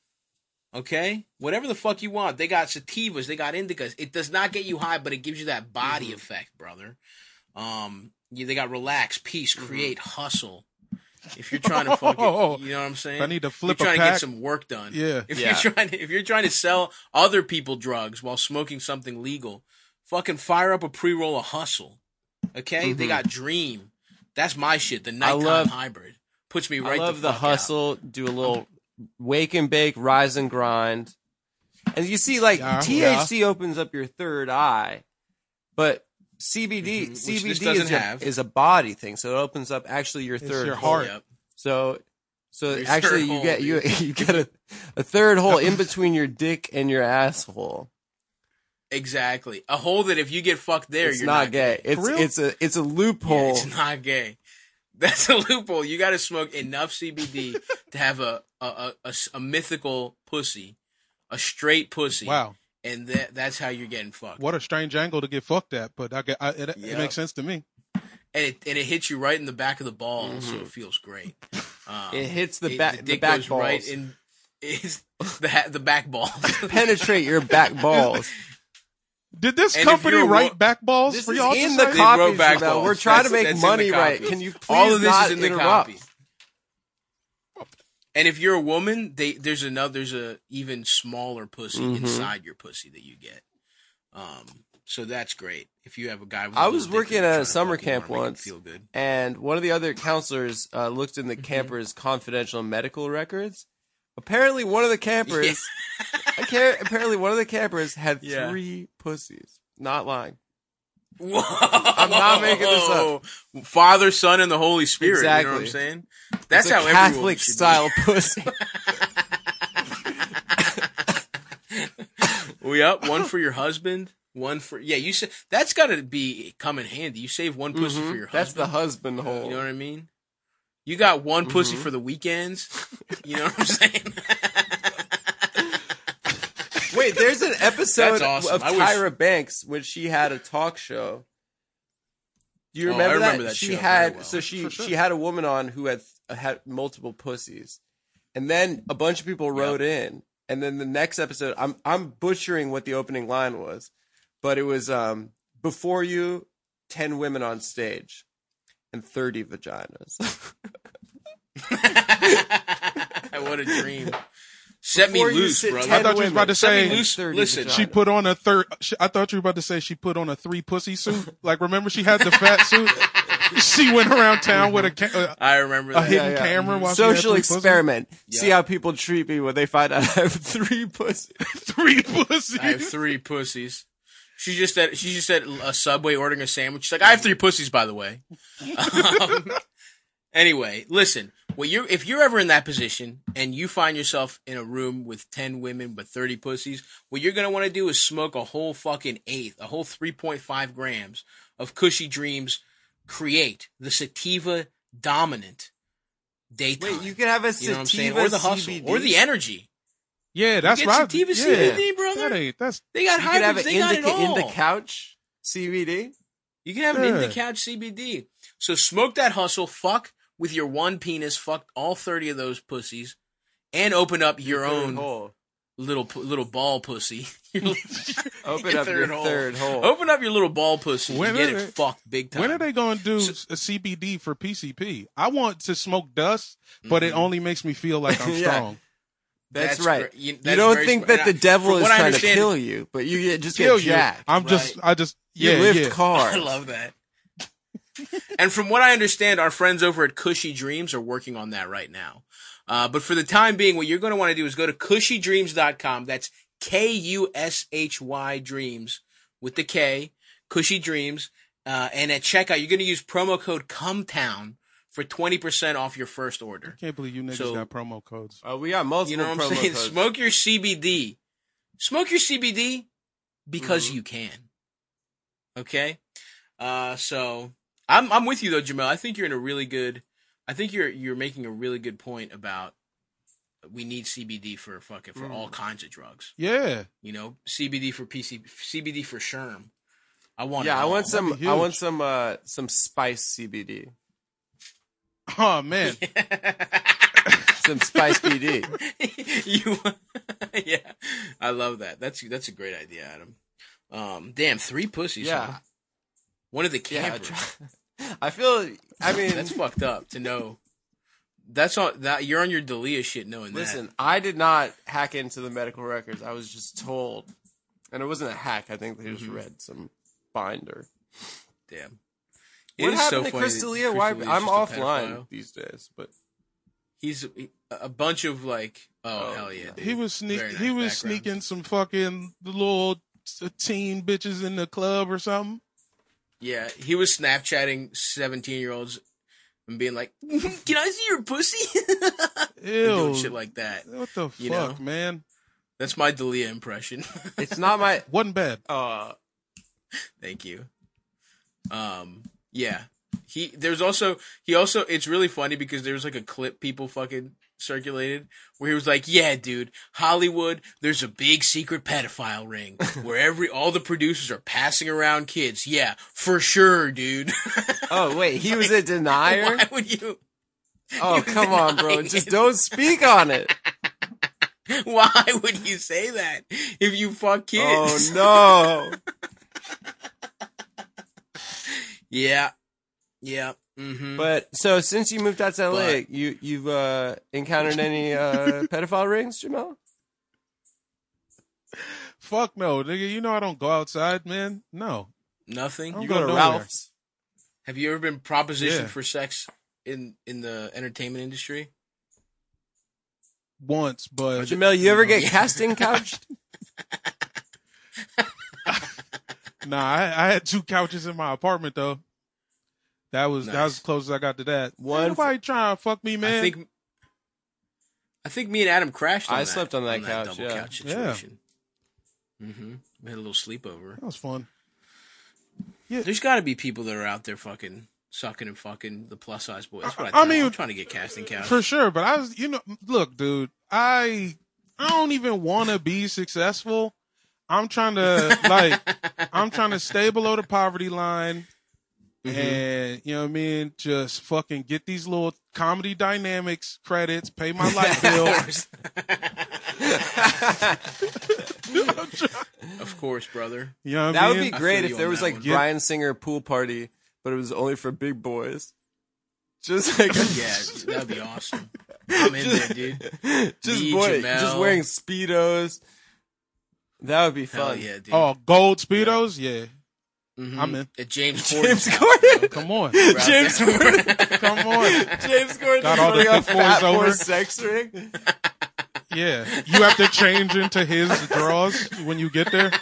Okay? Whatever the fuck you want. They got sativas. They got indicas. It does not get you high, but it gives you that body effect, brother. They got relax, peace, create, hustle. If you're trying to fucking, you know what I'm saying? I need to flip you're a trying to pack. get some work done. Yeah. If you're trying to sell other people drugs while smoking something legal, fucking fire up a pre-roll of hustle. Okay? They got dream. That's my shit. The nighttime hybrid puts me right. I love the the fuck hustle. Do a little wake and bake, rise and grind. And you see, like, THC opens up your third eye, but CBD is a body thing, so it opens up actually your third your hole. heart. Yep. So Your actually third you hole, get you get a third hole in between your dick and your asshole. Exactly. A hole that if you get fucked there, It's you're not gay. For real? It's a Yeah, loophole. it's not gay. That's a loophole. You got to smoke enough CBD to have a mythical pussy, a straight pussy. Wow. And that's how you're getting fucked. What a strange angle to get fucked at, but it makes sense to me. And it hits you right in the back of the balls, so it feels great. It hits the dick back goes balls. right in the back balls. Penetrate your back balls. Did this And if company you're a wrote back balls This for is y'all? in to the say? copy. wrote back Now, balls. we're trying to That's make in money the right. copy. Can you please All of this not is in the interrupt? copy. And if you're a woman, there's a even smaller pussy inside your pussy that you get. So that's great. If you have a guy with I a was little dick working and you're at a trying to summer fucking camp wanna make him once. feel good. And one of the other counselors looked in the camper's confidential medical records. Apparently, one of the campers, apparently one of the campers had 3 pussies. Not lying. Whoa. I'm not making this up. Father, Son, and the Holy Spirit. Exactly. You know what I'm saying? That's It's a how everyone Catholic should style pussy. Be. Yep, one for your husband, one for you said that's got to be come in handy. You save one pussy for your husband. That's the husband hole. You know what I mean? You got one pussy for the weekends. You know what I'm saying? Wait, there's an episode That's awesome. of I wish- Tyra Banks when she had a talk show. Do you remember, I remember that She show had very well. so she had a woman on who had multiple pussies, and then a bunch of people wrote in, and then the next episode, I'm butchering what the opening line was, but it was before you, 10 women on stage, and 30 vaginas. What a dream. Set me Before you loose, sit brother. 10 I thought you was about to Set me say loose. 30 Listen, vaginas. she put on a third. I thought you were about to say she put on a 3 pussy suit. Like, remember she had the fat suit? She went around town with I remember a that. hidden camera while she had Social 3 pussies. experiment. Yeah. See how people treat me when they find out I have 3 pussies. 3 pussies. I have 3 pussies. She just said a Subway ordering a sandwich. She's like, I have 3 pussies, by the way. Anyway, listen. If you're ever in that position and you find yourself in a room with 10 women but 30 pussies, what you're gonna want to do is smoke a whole fucking eighth, a whole 3.5 grams of Cushy Dreams. Create the sativa dominant daytime. Wait, you could have a You know what I'm saying? sativa Or the hustle, CBD? or the energy. Yeah, that's get right. sativa CBD, brother. That's They got You could have hybrids. an They got it all. in the couch CBD. You can have an in the Yeah. couch CBD. So smoke that hustle. Fuck with your one penis. Fuck all 30 of those pussies, and open up your own hole. little ball pussy. Open up your third hole. Open up your little ball pussy When and get are it they- fucked big time. when are they going to do a CBD for PCP? I want to smoke dust, but it only makes me feel like I'm Yeah. strong. That's right. great. You You don't very think smart. that the And devil from is what I trying to understand- kill you, but you just Kill get you. jacked. I'm just, Right. You yeah, lift yeah. cars. I love that. And from what I understand, our friends over at Cushy Dreams are working on that right now. But for the time being, what you're going to want to do is go to cushydreams.com. That's Kushy Dreams with the K, Cushy Dreams. And at checkout, you're going to use promo code CUMTOWN for 20% off your first order. I can't believe you niggas got promo codes. We got multiple You know what I'm promo saying? codes. Smoke your CBD. Smoke your CBD because you can. Okay? So I'm with you though, Jamel. I think you're in a really good. I think you're making a really good point about we need CBD for all kinds of drugs. Yeah. You know, CBD for CBD for Sherm. I want some spice CBD. Oh man. Some spice BD. Yeah, I love that. That's a great idea, Adam. Damn, 3 pussies. Yeah. Huh? One of the campers. I mean, That's fucked up to know. That's all that you're on your Dalia shit knowing listen, that. I did not hack into the medical records. I was just told. And it wasn't a hack. I think they just read some binder. Damn. What is happened so to funny Chris that D'Elia? Chris Why D'Elia's I'm just a offline pedophile. these days, but He's a bunch of like, hell yeah. Dude. He was Very nice he was background. sneaking some fucking little teen bitches in the club or something. Yeah, he was Snapchatting 17-year-olds and being like, "Can I see your pussy?" And doing Ew. shit like that. What the fuck, You know? man? That's my Dalia impression. it's not my. Wasn't bad. Thank you. Yeah. He also it's really funny because there was like a clip people fucking circulated where he was like, "Yeah, dude, Hollywood, there's a big secret pedophile ring where all the producers are passing around kids. Yeah, for sure, dude." Oh wait, he was a denier. Why would you? Oh come on, bro! Just don't speak on it. Why would you say that if you fuck kids? Oh no! Yeah. Mm-hmm. But so since you moved out to LA, But- you've encountered any pedophile rings, Jamel? Fuck no, nigga. You know I don't go outside, man. No. Nothing. I'm You go go to nowhere. Ralph's. Have you ever been propositioned Yeah. for sex in the entertainment industry? Once, but Jamel, you ever get casting couched? nah, I had 2 couches in my apartment though. That was as close as I got to that. One- Ain't nobody trying to fuck me, man. I think me and Adam crashed on I that. slept on that couch, double yeah. couch situation. Mm-hmm. We had a little sleepover. That was fun. There's got to be people that are out there fucking sucking and fucking the plus size boys. That's what I I mean, I'm trying to get casting couch. For sure, but I was, look, dude, I don't even want to be successful. I'm trying to stay below the poverty line. And, you know what I mean? Just fucking get these little comedy dynamics credits, pay my light bill. Of course, brother. You know what That I would mean? be great feel if you there on was that like one. Bryan Singer pool party, but it was only for big boys. Just like Yeah, that'd be awesome. I'm in there, dude. Me, Jamel. just wearing Speedos. That would be Hell fun. yeah, dude. Oh, gold Speedos? Yeah. Mhm. I'm in. At James James Corden's house, Corden. bro. Come on. We're out James there. Corden. Come on. James Corden Got all the putting a thick boys fat boy over. sex ring. Yeah. You have to change into his drawers when you get there.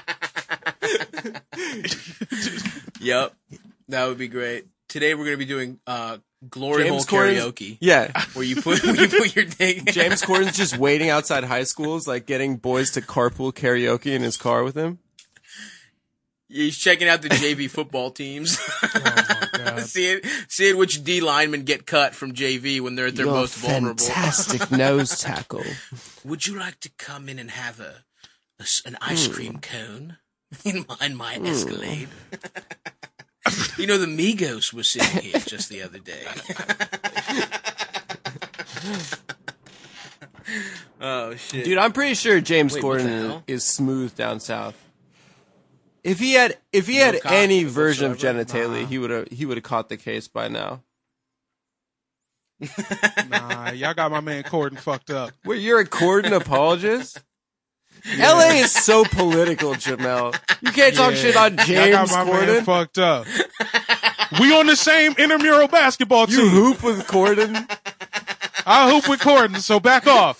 Yep, that would be great. Today we're gonna be doing glory James hole Corden's- karaoke, Yeah. where you put your dick. James Corden's just waiting outside high schools, like getting boys to carpool karaoke in his car with him. He's checking out the JV football teams, Oh my God. seeing which D linemen get cut from JV when they're at their most vulnerable. fantastic nose tackle. Would you like to come in and have an ice cream cone in my Escalade? You know, the Migos was sitting here just the other day. Oh shit, Dude, I'm pretty sure James Wait, what the Corden hell? is smooth down south. If he had cock any version of whatsoever? genitalia, he would have caught the case by now. Nah, y'all got my man Corden fucked up. Wait, you're a Corden apologist? LA is so political, Jamel. You can't talk shit on Y'all James got my man Corden. fucked up. We on the same intramural basketball team. You hoop with Corden? I hoop with Corden, so back off.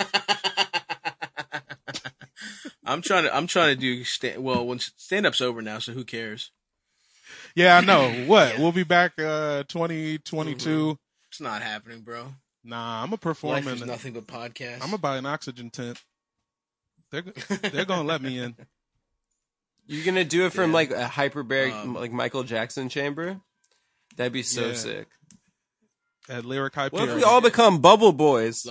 I'm trying to do when stand-up's over now, so who cares? Yeah, I know. What? We'll be back 2022. It's not happening, bro. Nah, I'm a performer. Life is nothing but podcasts. I'm gonna buy an oxygen tent. They're gonna let me in. You're gonna do it from like a hyperbaric, like Michael Jackson chamber? That'd be so sick. At Lyric What if Hyperion. we all become Bubble Boys?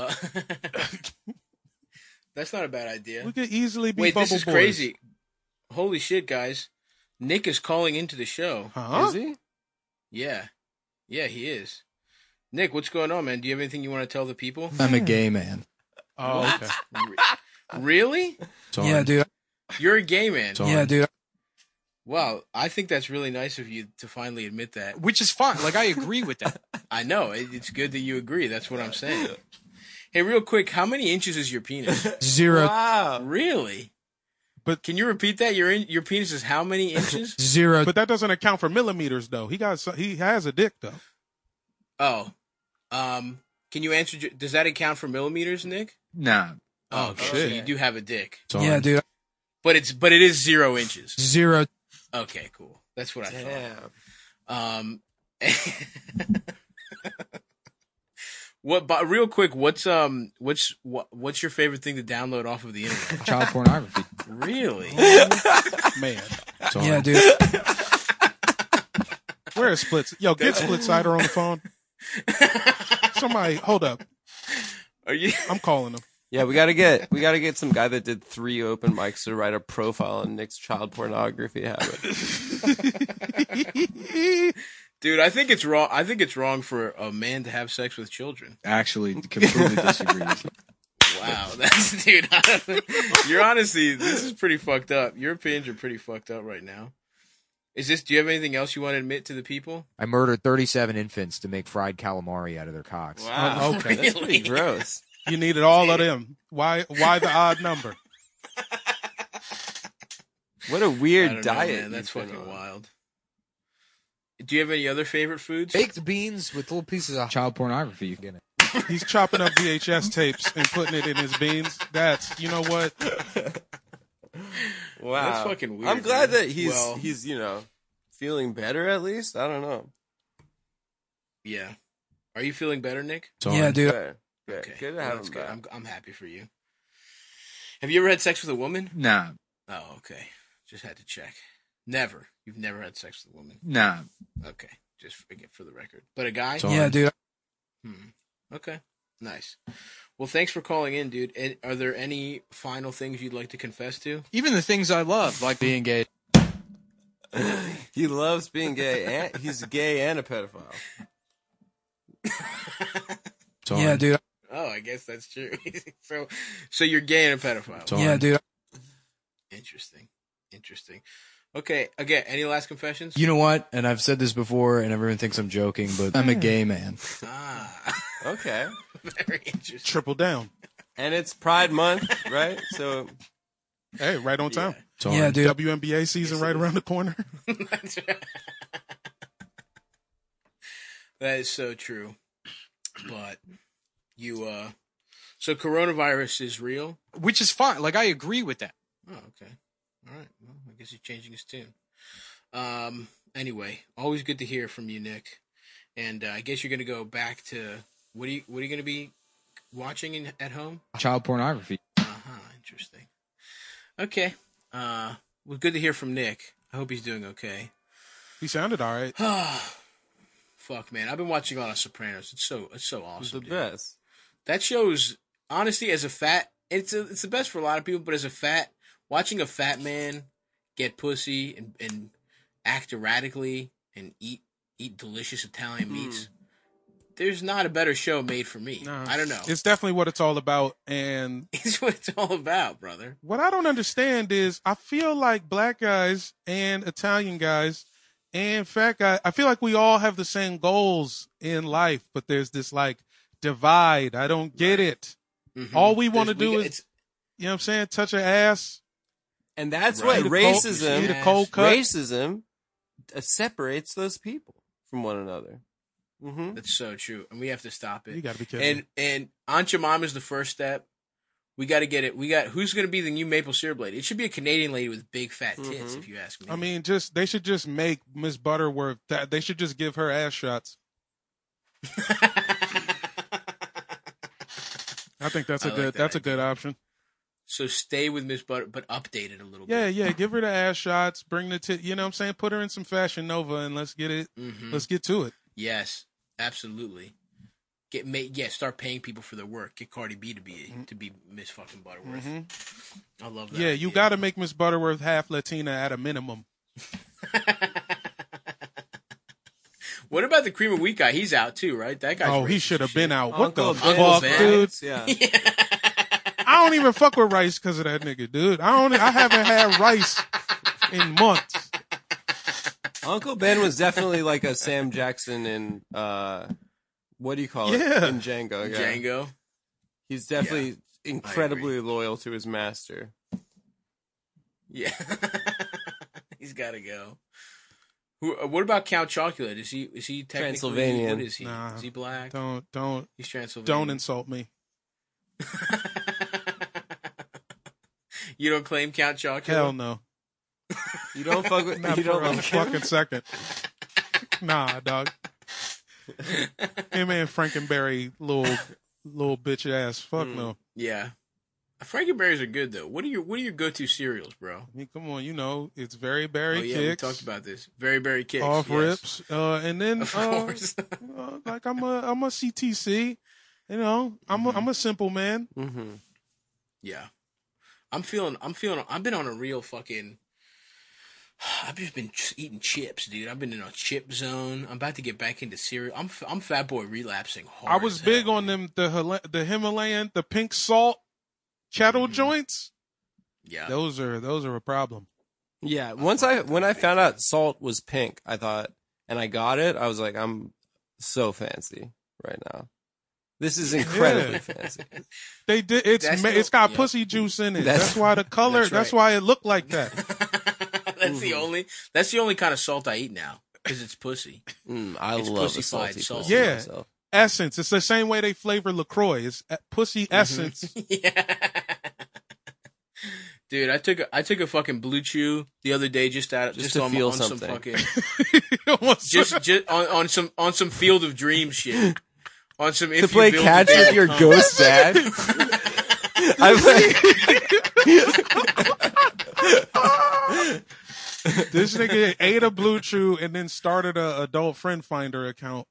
That's not a bad idea. We could easily be Wait, Bubble this is Boys. crazy. Holy shit, guys. Nick is calling into the show. Huh? Is he? Yeah. Yeah, he is. Nick, what's going on, man? Do you have anything you want to tell the people? I'm a gay man. Oh, okay. Really? Yeah, dude. You're a gay man. Yeah, dude. Wow, I think that's really nice of you to finally admit that. Which is fine. Like, I agree with that. I know. It's good that you agree. That's what I'm saying. Hey, real quick, how many inches is your penis? 0. Wow. Really? But Can you repeat that? Your penis is how many inches? 0. but that doesn't account for millimeters, though. He has a dick, though. Oh. Can you answer? Does that account for millimeters, Nick? Nah. Oh, shit. So you do have a dick, Yeah, dude. but it is 0 inches. 0. Okay, cool. That's what I thought. Damn. But real quick, what's your favorite thing to download off of the internet? Child pornography. Really? Man. Yeah, dude. Where is Splits? Yo, get Split Sider on the phone. Somebody, hold up. Are you? I'm calling him. Yeah, we gotta get some guy that did 3 open mics to write a profile on Nick's child pornography habit. Dude, I think it's wrong. I think it's wrong for a man to have sex with children. Actually, completely disagree with you. Wow, that's dude. You're honestly, this is pretty fucked up. Your opinions are pretty fucked up right now. Do you have anything else you want to admit to the people? I murdered 37 infants to make fried calamari out of their cocks. Wow, okay. That's pretty gross. You needed all of them. Why the odd number? What a I weird don't know, diet. man. That's you've been fucking on. wild. Do you have any other favorite foods? Baked beans with little pieces of child pornography. You get it. He's chopping up VHS tapes and putting it in his beans. That's, you know what? Wow, That's fucking weird. I'm glad man. that he's Well, feeling better at least. I don't know. yeah. Are you feeling better, Nick? Yeah, dude. Good. Okay, Good to well, have that's him good. back. I'm happy for you. Have you ever had sex with a woman? Nah. Oh, okay. Just had to check. Never. You've never had sex with a woman. Nah. Okay. Just for the record. But a guy? Yeah, dude. Okay. Nice. Well, thanks for calling in, dude. And are there any final things you'd like to confess to? Even the things I love, like being gay. He loves being gay, and he's gay and a pedophile. Yeah, dude. Oh, I guess that's true. so you're gay and a pedophile. Yeah, dude. Interesting. Okay. Again, any last confessions? You know what? And I've said this before, and everyone thinks I'm joking, but I'm a gay man. Okay. Very interesting. Triple down. And it's Pride Month, right? So Hey, right on time. Yeah, dude. WNBA season right around the corner. That's right. That is so true. But so coronavirus is real? Which is fine. Like, I agree with that. Oh, okay. All right. Well, I guess he's changing his tune. Anyway, always good to hear from you, Nick. And I guess you're going to go back to what are you going to be watching at home? Child pornography. Interesting. Okay. Well, good to hear from Nick. I hope he's doing okay. He sounded all right. Fuck, man. I've been watching a lot of Sopranos. It's so it's awesome. the Dude. best. That show's honestly, as a fat, it's the best for a lot of people. But as a fat, watching a fat man get pussy and act erratically and eat delicious Italian meats, there's not a better show made for me. No. I don't know. It's definitely what it's all about. And It's what it's all about, brother. what I don't understand is I feel like black guys and Italian guys and fat guys, I feel like we all have the same goals in life, but there's this like divide. I don't get it. Mm-hmm. All we want to do is, you know what I'm saying, touch her ass. And that's Right. what Eat a cold racism cut. racism separates those people from one another. Mm-hmm. That's so true, and we have to stop it. You got to be kidding. And Aunt Your Mom is the first step. We got to get it. Who's going to be the new maple syrup lady? It should be a Canadian lady with big fat tits, if you ask me. I mean, they should just make Miss Butterworth. They should just give her ass shots. I think that's a good option. So stay with Miss Butter, but update it a little bit. Yeah. Give her the ass shots. Bring the you know what I'm saying? Put her in some Fashion Nova and let's get it. Mm-hmm. Let's get to it. Yes, absolutely. Start paying people for their work. Get Cardi B to be Miss fucking Butterworth. I love that. Yeah, you got to make Miss Butterworth half Latina at a minimum. What about the Cream of Wheat guy? He's out too, right? That guy. He should have been out. What Uncle the Ben. fuck, dude? Yeah. I don't even fuck with Rice because of that nigga, dude. I haven't had Rice in months. Uncle Ben was definitely like a Sam Jackson in what do you call it? Yeah. In Django. Yeah. Django. He's definitely incredibly loyal to his master. Yeah, he's got to go. What about Count Chocula? Is he technically Transylvanian? What is he? Nah, is he black? Don't. He's Transylvanian. Don't insult me. You don't claim Count Chocula? Hell no. You don't fuck with. Not You don't for a like him? fucking second. Nah, dog. Him and Frankenberry, little bitch ass. Fuck no. Yeah, Frankenberries are good though. What are your go-to cereals, bro? I mean, come on, you know it's Very Berry Oh yeah, Kicks. we talked about this. Very Berry Kicks. Off yes. rips, and then Of course. like I'm a CTC. You know, I'm a simple man. Mm-hmm. Yeah, I've been on a real fucking. I've just been eating chips, dude. I've been in a chip zone. I'm about to get back into cereal. I'm Fat Boy relapsing hard. I was as big hell, on man. them the Himalayan, the pink salt kettle joints. Yeah, Those are a problem. Yeah. When I found out salt was pink, I thought, and I got it. I was like, I'm so fancy right now. This is incredibly fancy. They did. It's got pussy juice in it. That's- That's why the color. That's right. That's why it looked like that. that's the only kind of salt I eat now because it's pussy. I It's love a pussy-fied salty salt. pussy Yeah. myself. Essence. It's the same way they flavor LaCroix. It's pussy essence. Yeah. Dude, I took a fucking Blue Chew the other day just to feel on some something. fucking just on some Field of Dreams shit. On some To play catch with your ghost dad. This nigga ate a Blue Chew and then started a adult friend finder account.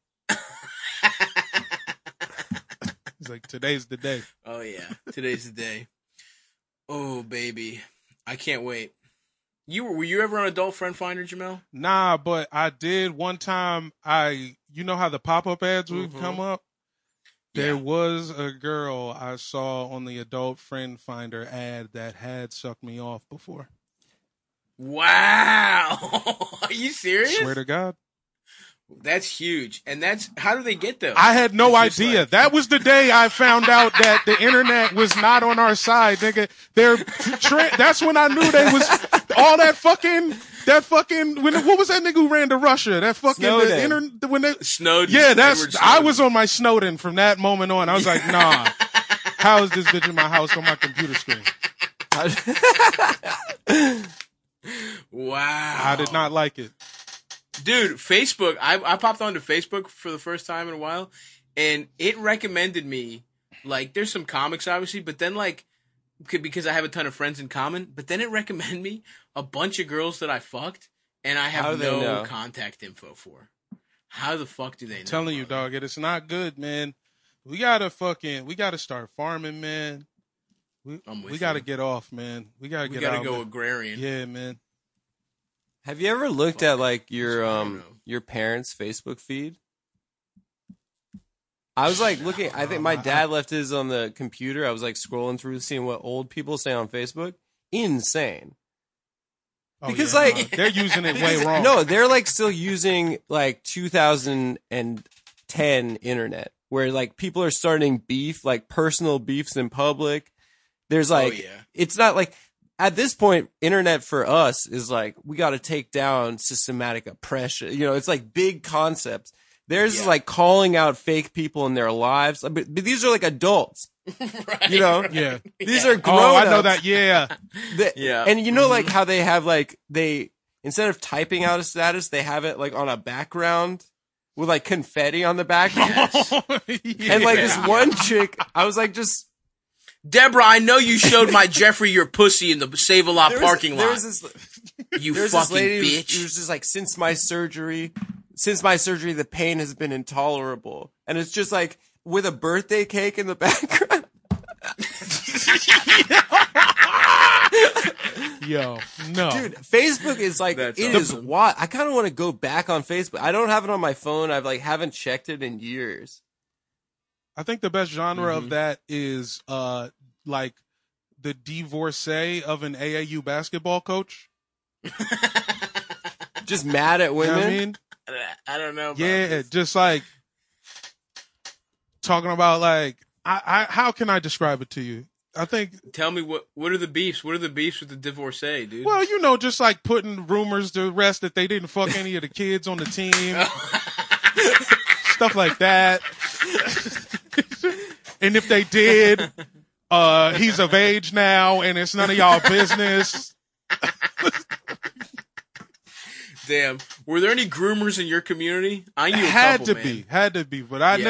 He's like, today's the day. Oh yeah, today's the day. Oh baby, I can't wait. Were you ever on Adult Friend Finder, Jamel? Nah, but I did one time. You know how the pop-up ads would come up? There was a girl I saw on the Adult Friend Finder ad that had sucked me off before. Wow, are you serious? Swear to God. That's huge. And how do they get those? I had no It's just idea. like- That was the day I found out that the internet was not on our side, nigga. That's when I knew they was all that fucking what was that nigga who ran to Russia? That fucking Snowden. Snowden. yeah, Edward I Snowden. was on my Snowden from that moment on. I was like, nah. How is this bitch in my house on my computer screen? Wow. I did not like it. Dude, Facebook, I popped onto Facebook for the first time in a while, and it recommended me, like, there's some comics, obviously, but then, like, because I have a ton of friends in common, but then it recommended me a bunch of girls that I fucked, and I How have do they no know? contact info for. How the fuck do they know? I'm telling you, brother? dog, it's not good, man. We gotta start farming, man. I'm with We gotta you. get off, man. We gotta We get gotta out. go man. agrarian. Yeah, man. Have you ever looked at like That's what I know. your parents' Facebook feed? I was like looking. I think my dad left his on the computer. I was like scrolling through, seeing what old people say on Facebook. Insane. Oh, Because, yeah, like- no, they're using it way wrong. No, they're like still using like 2010 internet, where like people are starting beef, like personal beefs in public. There's like, yeah. it's not like at this point, internet for us is like, we got to take down systematic oppression. You know, it's like big concepts. Theirs is like calling out fake people in their lives. But these are like adults. Right, You know? right. Yeah. These are grown Oh, I know that. Yeah. Yeah. And you know, like how they have like, instead of typing out a status, they have it like on a background with like confetti on the background. Yeah. And like this one chick, I was like, just, Deborah, I know you showed my Jeffrey your pussy in the Save-A-Lot parking lot. You There's fucking this lady bitch. who's just like, since my surgery, the pain has been intolerable. And it's just like with a birthday cake in the background. Yo, no. Dude, Facebook is like, That's it is awesome. wild. I kind of want to go back on Facebook. I don't have it on my phone. I've like, haven't checked it in years. I think the best genre Mm-hmm. of that is like the divorcee of an AAU basketball coach. Just mad at You know women. what I mean? I don't know. About Yeah, this. just like talking about like I how can I describe it to you? I think Tell me what are the beefs? What are the beefs with the divorcee, dude? well, you know, just like putting rumors to rest that they didn't fuck any of the kids on the team. Stuff like that. And if they did, he's of age now and it's none of y'all business. Damn. Were there any groomers in your community? I knew a Had couple, to man. be, but I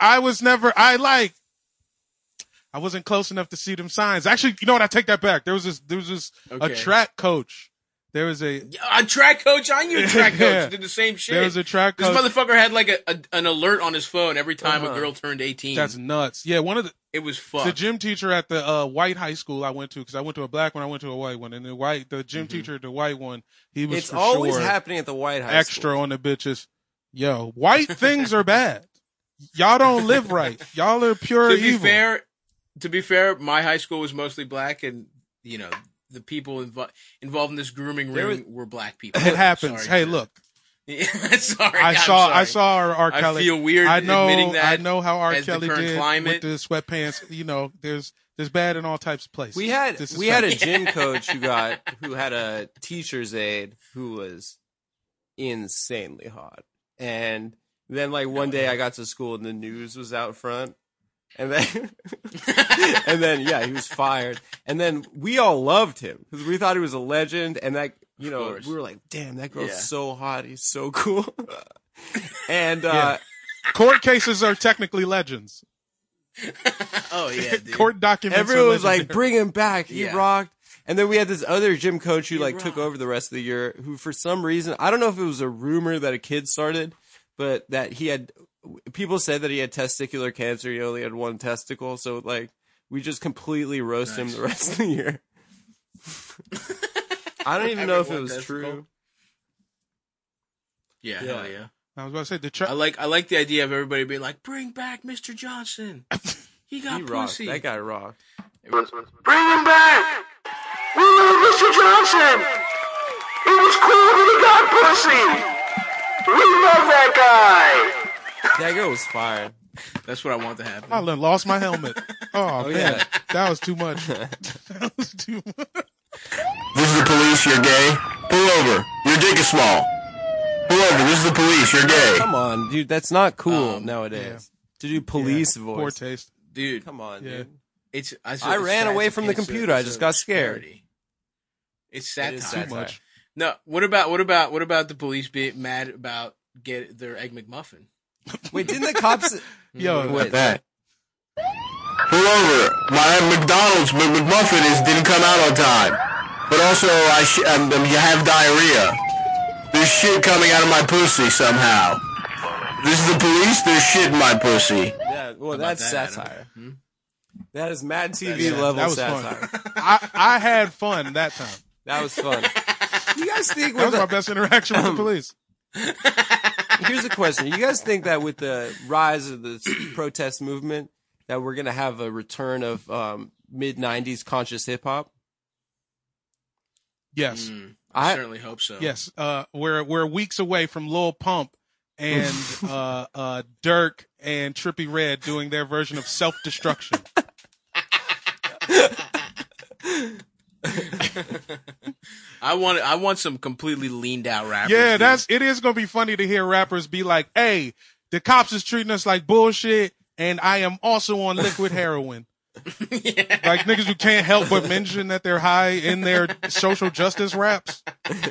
wasn't close enough to see them signs. Actually, you know what? I take that back. There was this a Okay. track coach. There was a A track coach? I knew a track coach Yeah. did the same shit. there was a track This coach. motherfucker had like an alert on his phone every time Uh-huh. a girl turned 18. That's nuts. Yeah, one of It was the fucked. gym teacher at the white high school I went to, because I went to a black one, I went to a white one, and the gym teacher at the white one, he was It's for always sure happening at the White House. extra on the bitches. Yo, white things are bad. Y'all don't live right. Y'all are pure to be evil. fair, my high school was mostly black, and you know the people involved in this grooming There ring were black people. It happens. Sorry. Hey, look, Sorry, I I'm saw sorry. R. Kelly. I feel weird I admitting that. know how R. as the Kelly current did climate. with the sweatpants. You know, there's bad in all types of places. We had This is a fact. gym coach who had a teacher's aide who was insanely hot. And then like one day I got to school and the news was out front. And then yeah, he was fired. And then we all loved him because we thought he was a legend. And that, you Of know, course. we were like, damn, that girl's Yeah. so hot. He's so cool. And Yeah. Court cases are technically legends. Oh yeah, dude. Court documents. everyone are was like, legendary. bring him back. He Yeah. rocked. And then we had this other gym coach who He like took rocked. over the rest of the year, who for some reason, I don't know if it was a rumor that a kid started, but that people said that he had testicular cancer. He only had one testicle. So like, we just completely roast him Nice. the rest of the year. I don't even know if it Having was one true. testicle? Yeah, hell yeah. I was about to say I like the idea of everybody being like, "Bring back Mr. Johnson. He got He rocked. pussy." That guy rocked. Bring him back! We love Mr. Johnson! He was cool when he got pussy! We love that guy! That girl was fired. That's what I want to happen. I lost my helmet. Oh, man, yeah. that was too much. That was too much. This is the police, you're gay. Pull over. Your dick is small. Pull over, this is the police, you're gay. Come on, dude. That's not cool nowadays. yeah. To do police Poor voice. taste. Dude, Come on, Yeah. dude. it's I ran away from the computer. I just got scared. It's It is satire. Too much. No, what about the police being mad about get their egg McMuffin? Wait, didn't the cops? Yo, Wait, That. Pull over. My McDonald's McMuffin didn't come out on time. But also, you have diarrhea. There's shit coming out of my pussy somehow. This is the police, there's shit in my pussy. yeah, well, that's that, Adam? satire. That is Mad TV That's- level that was satire. fun. I had fun that time. That was fun. You guys think That with was my best interaction with the police. here's a question: you guys think that with the rise of the protest movement, that we're gonna have a return of mid '90s conscious hip hop? Yes. I certainly hope so. Yes, we're weeks away from Lil Pump and Dirk and Trippie Redd doing their version of Self Destruction. I want some completely leaned out rappers. Yeah, dude. it is gonna be funny to hear rappers be like, "Hey, the cops is treating us like bullshit, and I am also on liquid heroin." Yeah. Like niggas who can't help but mention that they're high in their social justice raps.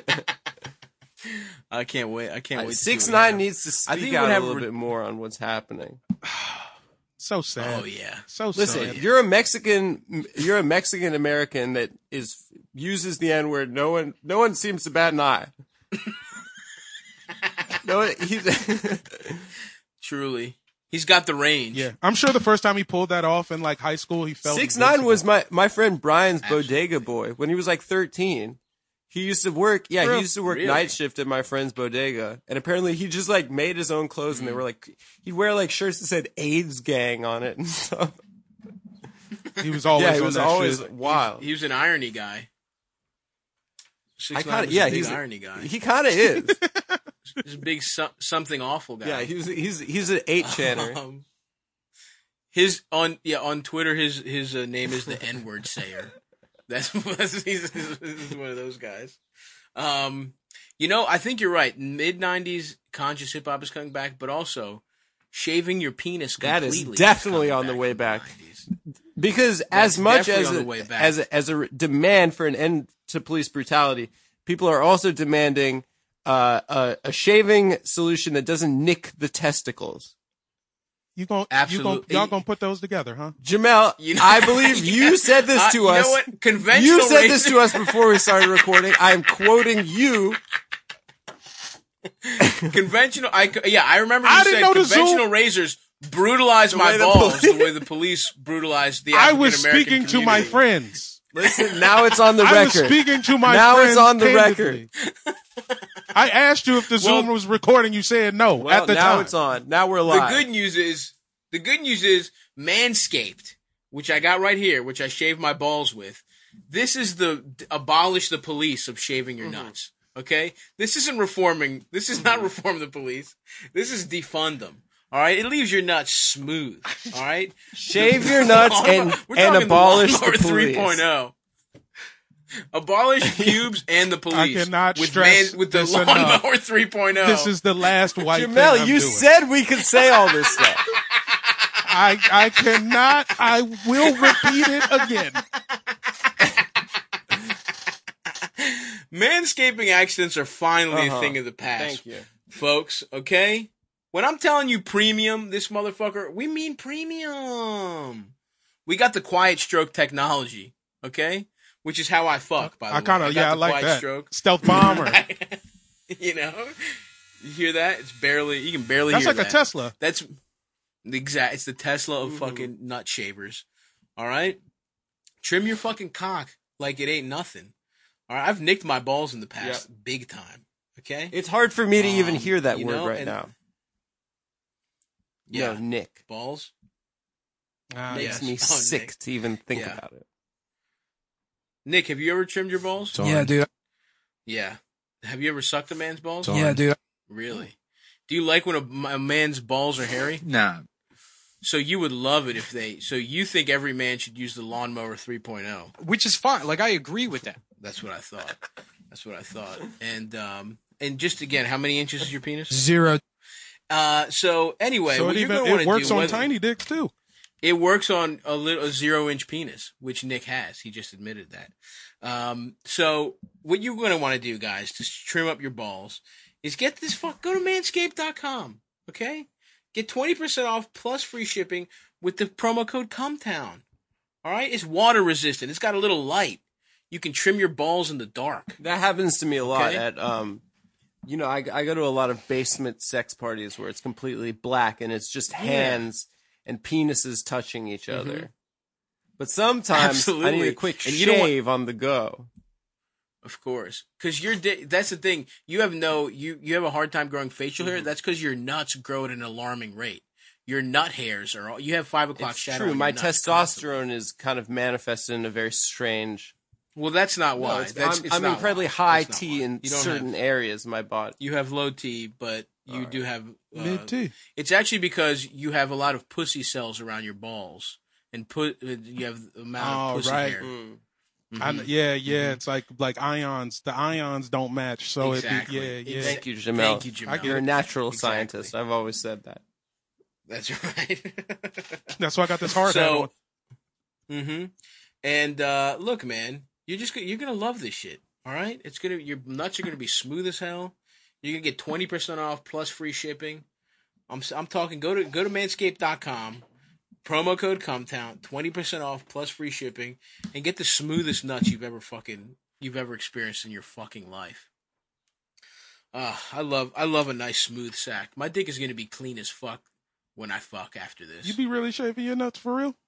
I can't wait. I can't wait. 6ix9ine needs to I think speak it out would a have little re- bit more on what's happening. So sad. Oh yeah. So Listen, sad. you're a Mexican American that uses the N-word. No one seems to bat an eye. Truly, he's got the range. Yeah, I'm sure the first time he pulled that off in like high school, he felt 6ix9ine was invincible. my friend Brian's bodega boy when he was like 13. He used to work, he used to work Really? night shift at my friend's bodega. And apparently he just like made his own clothes and they were like, he'd wear like shirts that said AIDS gang on it and stuff. He was always Yeah, he on was that always shit. wild. He was an irony guy. I 6ix9ine kinda, was yeah, a big he's irony guy. He kind of is. He's a big something awful guy. Yeah, he's an 8-channer. On Twitter his name is the N-word sayer. That's he's one of those guys. I think you're right. Mid-90s conscious hip hop is coming back, but also shaving your penis That completely. is definitely coming on the way from back. 90s. Because That's as much definitely as on the way back. as a demand for an end to police brutality, people are also demanding a shaving solution that doesn't nick the testicles. Absolutely. Y'all gonna put those together, huh? Jamel, I believe you said this to you us. know what? Conventional You said racism- this to us before we started recording. I am quoting you. Conventional. I remember you I didn't said know the conventional razors brutalize my way the balls police- the way the police brutalized the I African was American speaking to my community. friends. Listen, now it's on the I was record. speaking to my Now friends. it's on the candidly. I asked you if the Zoom was recording. You said no Well, at the now time. it's on. Now we're The live. good news is Manscaped, which I got right here, which I shaved my balls with. This is the abolish the police of shaving your nuts. Okay, this isn't reforming. This is not reform the police. This is defund them. All right, it leaves your nuts smooth. All right, Shave your nuts and talking abolish the Lawnmower police. 3.0. Abolish pubes and the police. I cannot with stress with the this enough. Lawnmower 3.0. This is the last white thing Jamel, I'm you doing. said we could say all this stuff. I cannot. I will repeat it again. Manscaping accidents are finally a thing of the past. Thank you. Folks, okay? When I'm telling you premium, this motherfucker, we mean premium. We got the quiet stroke technology, okay? Which is how I fuck, by the way. I kind of got I the like quiet that. Stroke. Stealth bomber. You know? You hear that? It's barely, you can barely That's hear like that. a Tesla. That's it's the Tesla of fucking nut shavers. All right? Trim your fucking cock like it ain't nothing. All right? I've nicked my balls in the past big time. Okay? It's hard for me to even hear that you word know, right and- now. Yeah. No, Nick. Balls? Makes Yes. me Oh, sick Nick. to even think Yeah. about it. Nick, have you ever trimmed your balls? Yeah, dude. Yeah. Have you ever sucked a man's balls? Yeah, dude. Really? Do you like when a man's balls are hairy? Nah. So you would love it if so you think every man should use the Lawnmower 3.0. Which is fine. Like, I agree with that. That's what I thought. And just again, how many inches is your penis? 0. So anyway, So what you're going to it want to works do, on whether- tiny dicks too. It works on a 0-inch penis, which Nick has. He just admitted that. So what you're going to want to do, guys, to trim up your balls, is go to manscaped.com. Okay, get 20% off plus free shipping with the promo code CUMTOWN. All right, it's water resistant. It's got a little light. You can trim your balls in the dark. That happens to me a lot Okay. at I go to a lot of basement sex parties where it's completely black and it's just hands and penises touching each other. But sometimes I need Absolutely. a quick And you don't want- shave on the go. Of course, because that's the thing. You have you have a hard time growing facial hair. That's because your nuts grow at an alarming rate. Your nut hairs are all. You have 5 o'clock It's shadow. true. on your My nuts constantly. testosterone is kind of manifested in a very strange. Well, that's not why. No, it's, That's, I'm, it's I'm not incredibly why. high That's not T why. in You don't certain areas of my body. You have low T, but you do have Mid T. It's actually because you have a lot of pussy cells around your balls, and you have the amount of pussy hair. It's like ions. The ions don't match, so Exactly. yeah. Thank you, Jamel. Thank you, Jamel. You're a natural Exactly. scientist. I've always said that. That's right. That's why I got this hard hat on. Mm-hmm. And look, man, you're gonna love this shit. All right, your nuts are gonna be smooth as hell. You're gonna get 20% off plus free shipping. I'm talking. Go to manscaped.com. Promo code Cumtown, 20% off plus free shipping, and get the smoothest nuts you've ever experienced in your fucking life. I love a nice smooth sack. My dick is gonna be clean as fuck when I fuck after this. You be really shaving your nuts for real?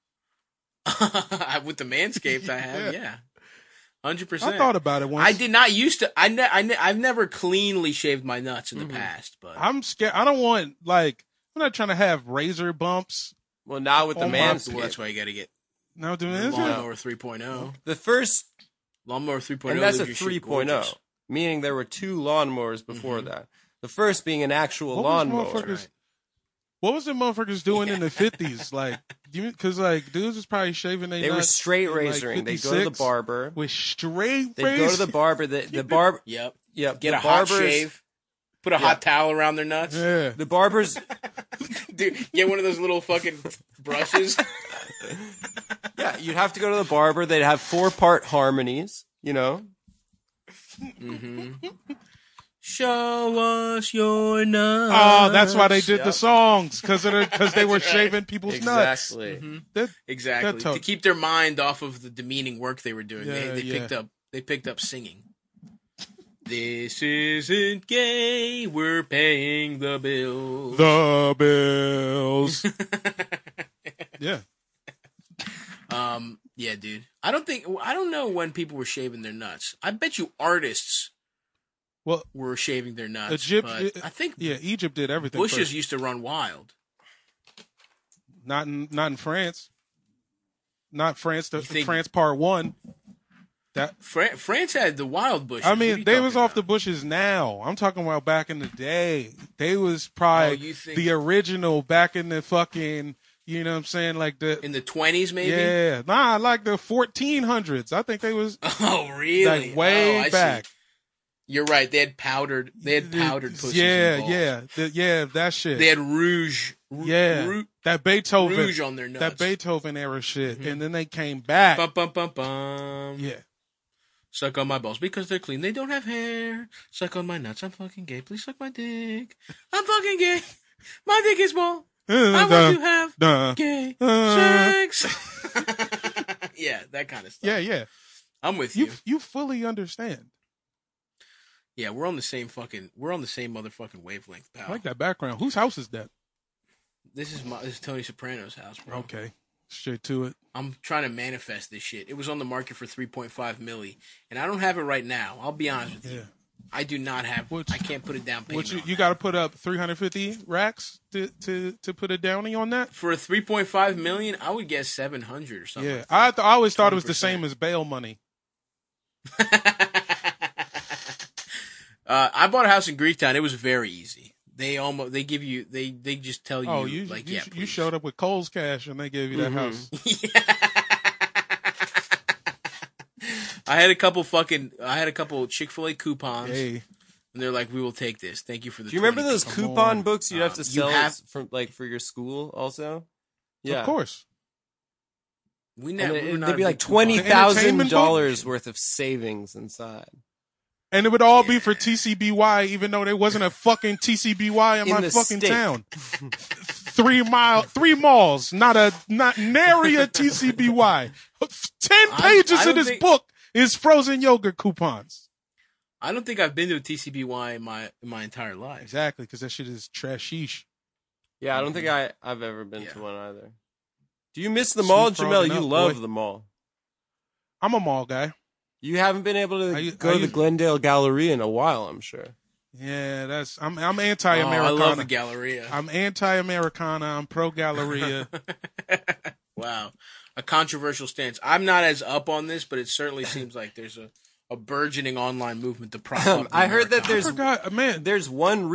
With the Manscaped I have, yeah. 100%. I thought about it once. I did not used to. I've never cleanly shaved my nuts in the past, but I'm scared. I don't want I'm not trying to have razor bumps. Well, now with the Manscaped. Well, that's why you got to get No, Lawnmower 3.0. The first, Lawnmower 3.0. and that's a leaves your shit 3.0, gorgeous. meaning there were 2 lawnmowers before that. The first being an actual What was lawnmower. motherfuckers- What was the motherfuckers doing in the 50s? Like, because dudes was probably shaving their They were nuts straight in, like, razoring. They go to the 56 barber. with straight They go to the barber. The barber. Yep. Yep. Get the a hot barbers- shave. Put a hot towel around their nuts. Yeah. The barbers. Dude, get one of those little fucking brushes. Yeah, you'd have to go to the barber. They'd have 4-part harmonies. You know. Show us your nuts. Oh, that's why they did Yep. the songs because they were shaving people's nuts. Exactly. Exactly. That To keep their mind off of the demeaning work they were doing. Yeah, They picked up singing. This isn't gay. We're paying the bills. The bills. Yeah. Yeah, dude. I don't know when people were shaving their nuts. I bet you artists Well, were shaving their nuts. Egypt. But I think Egypt did everything. bushes first. used to run wild. Not in France. Not France. think- France Part 1. That France had the wild bushes. I What are mean, you they was talking off the about? bushes now. I'm talking about back in the day. They was probably you think- the original back in the fucking, you know what I'm saying? Like in the 20s, maybe. yeah, like the 1400s. I think they was Oh, really? like way I see. back. You're right. They had powdered pussies. Yeah, and balls. that shit. They had rouge. That Beethoven, rouge on their nuts. that Beethoven era shit, and then they came back. Bum, bum, bum, bum. Yeah, Suck on my balls because they're clean. They don't have hair. Suck on my nuts. I'm fucking gay. Please suck my dick. I'm fucking gay. My dick is small. I want to have gay sex. Yeah, that kind of stuff. yeah. I'm with you. You fully understand. Yeah, we're on the same motherfucking wavelength, pal. I like that background. Whose house is that? This is Tony Soprano's house, bro. Okay, straight to it. I'm trying to manifest this shit. It was on the market for 3.5 milli, and I don't have it right now. I'll be honest with you. Yeah. I do not have. I can't put it down payment. You got to put up 350 racks to put a downy on that. For 3.5 million, I would guess 700 or something. Yeah, like I always thought it was the 20%. same as bail money. I bought a house in Greektown. It was very easy. They just tell you, Oh, you please. showed up with Cole's cash and they gave you that house. I had a couple Chick-fil-A coupons, Hey, and they're like, "We will take this. Thank you for the." Do you remember 20%." those coupon books you'd have to you sell have- from for your school also? Yeah, of course. We And never. there'd be like entertainment $20,000 worth of savings inside. And it would all be for TCBY, even though there wasn't a fucking TCBY in my the fucking state. town. 3 malls, not nary a TCBY. 10 pages I of don't this think- book is frozen yogurt coupons. I don't think I've been to a TCBY in my entire life. Exactly, because that shit is trashish. Yeah, I don't think I've ever been to one either. Do you miss the Sweet mall, frogging Jamel? You up, love boy. the mall. I'm a mall guy. You haven't been able to I go to the used- Glendale Galleria in a while, I'm sure. Yeah, I'm Oh, I anti-Americana. love the Galleria. I'm anti-Americana. I'm pro-Galleria. Wow, a controversial stance. I'm not as up on this, but it certainly seems like there's a burgeoning online movement to prop up. the I heard that Americana. I forgot, man. There's one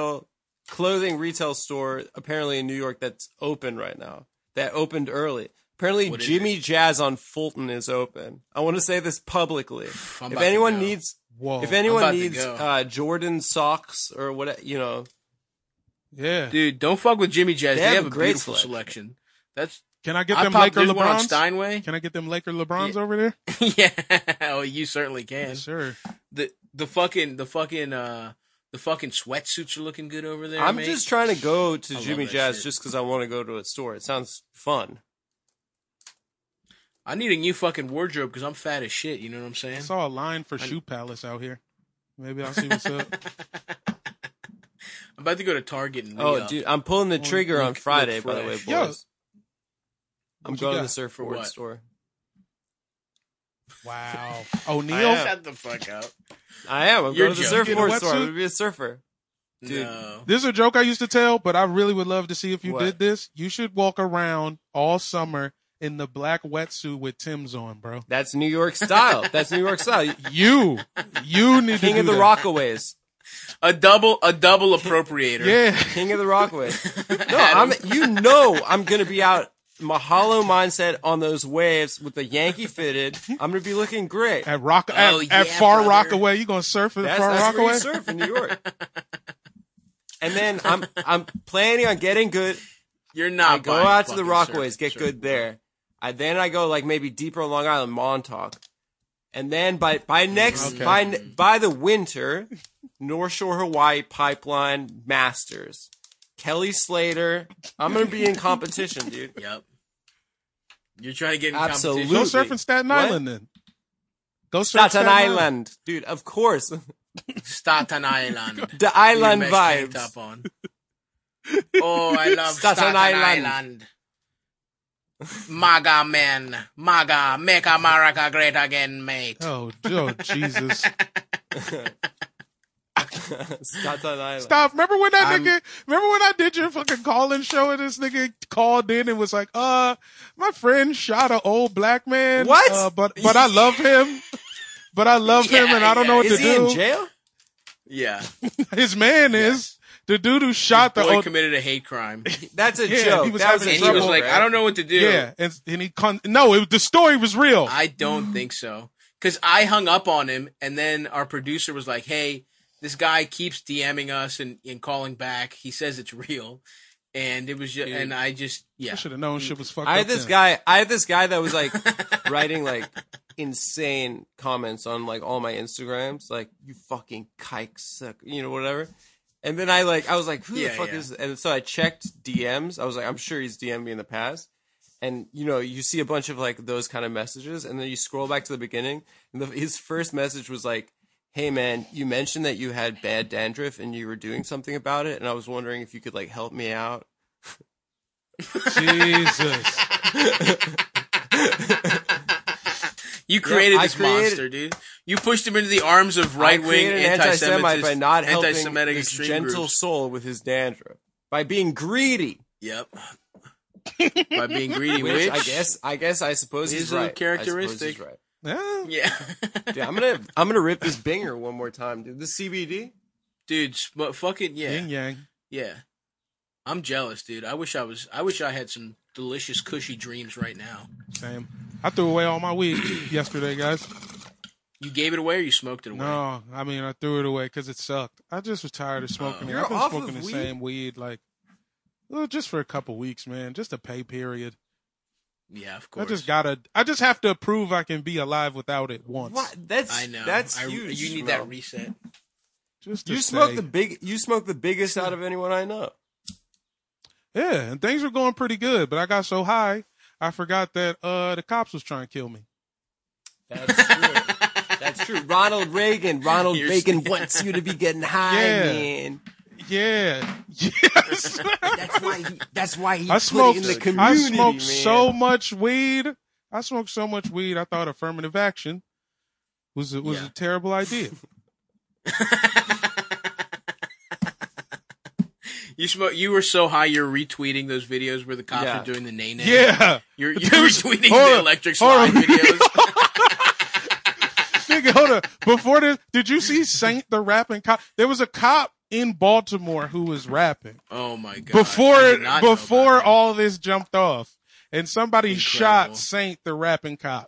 clothing retail store apparently in New York that's open right now. That opened early. Apparently, What is Jimmy Jazz on Fulton is open. I want to say this publicly. I'm If about to anyone go. needs, Whoa. if I'm anyone about to needs go. Jordan socks or what, Yeah. Dude, don't fuck with Jimmy Jazz. They have a great beautiful selection. That's Can I get I them popped. Laker There's one on LeBrons? Steinway. Can I get them Laker LeBrons over there? Yeah. Oh, you certainly can. Yes, sir. The fucking sweatsuits are looking good over there. I'm mate. just trying to go to I love Jimmy that Jazz shit. just because I want to go to a store. It sounds fun. I need a new fucking wardrobe because I'm fat as shit. You know what I'm I saying? saw a line for Shoe Palace out here. Maybe I'll see what's up. I'm about to go to Target and Oh, re-up. dude, I'm pulling the trigger on look Friday, by the way, boys. fresh. Yo, I'm what you going to got? the surfboard what? store. Wow. I O'Neal? am. Shut the fuck up. I am. I'm You're going to the joking. surfboard Get a store. I'm wetsuit? going to be a surfer. Dude. No. This is a joke I used to tell, but I really would love to see if you What? did this. You should walk around all summer in the black wetsuit with Tim's on, bro. That's New York style. That's New York style. You need King to of do the that. Rockaways. A double appropriator. Yeah. King of the Rockaways. No, I'm going to be out Mahalo mindset on those waves with the Yankee fitted. I'm going to be looking great. At Oh, yeah, Far brother. Rockaway, you gonna surf at That's Far where you Rockaway? surf in New York. And then I'm planning on getting good. You're not. I go buying out to the fucking Rockaways, get surfboard. good there. Then I go like maybe deeper on Long Island, Montauk. And then by the winter, North Shore Hawaii Pipeline Masters. Kelly Slater. I'm going to be in competition, dude. Yep. You're trying to get in Absolutely. Go competition. surf in Staten What? Island then. Go surf Staten Island. Dude, of course. Staten Island. The island Your mesh tank vibes. top on. Oh, I love Staten Staten Island. Island. MAGA men. MAGA. Make America great again, mate. Oh, Jesus. Staten Island. Stop. Remember when I did your fucking call-in show and this nigga called in and was like, my friend shot an old black man. What? But I love him. But I love him and I don't know what Is to he do. in jail? Yeah. His man is the dude who shot the Boy old. committed a hate crime. That's a Yeah, joke. he was That was having a And he was joke, like, right? I don't know what to do. Yeah, and the story was real. I don't think so. Because I hung up on him, and then our producer was like, hey, this guy keeps DMing us and calling back. He says it's real. And it was just, and I just, I yeah. should have known shit was fucked I up. had this guy that was like writing like insane comments on like all my Instagrams, like you fucking kike suck, whatever. And then I was like, who the fuck is this? And so I checked DMs. I was like, I'm sure he's DM'd me in the past. And you see a bunch of like those kind of messages, and then you scroll back to the beginning, and his first message was like, hey man, you mentioned that you had bad dandruff and you were doing something about it, and I was wondering if you could like help me out. Jesus. You created I this created- monster, dude. You pushed him into the arms of right-wing I created an anti-Semite by not helping anti-Semitic this extreme gentle groups. soul with his dandruff by being greedy. Yep. By being greedy, Which which I guess I suppose is he's a right. I suppose characteristic. he's right. Yeah. Yeah. Dude, I'm gonna rip this binger one more time, dude. The CBD. Dude, but fucking Yin yeah. yang. Yeah. I'm jealous, dude. I wish I had some delicious cushy dreams right now. Same. I threw away all my weed yesterday, guys. You gave it away or you smoked it away? No, I mean I threw it away because it sucked. I just was tired of smoking it. You're I've been off smoking of the weed? same weed just for a couple weeks, man. Just a pay period. Yeah, of course. I just have to prove I can be alive without it once. What? That's I know. That's I- huge. You need bro. that reset. Just to You smoke say- You smoke the biggest out of anyone I know. Yeah, and things were going pretty good, but I got so high I forgot that the cops was trying to kill me. That's true. That's true. Ronald Reagan You're Reagan saying- wants you to be getting high, Yeah. man. Yeah. Yes. That's why he I put smoked it in the community, I smoked man. so much weed. I thought affirmative action was Yeah. a terrible idea. You were so high you're retweeting those videos where the cops Yeah. are doing the nay. Yeah. You're There's- retweeting hold the on, electric hold slide on. videos. Nigga, hold up. Before this, did you see Saint the rapping cop? There was a cop in Baltimore who was rapping Oh my god. I before did not know about that. all this jumped off. and somebody Incredible. shot Saint the rapping cop.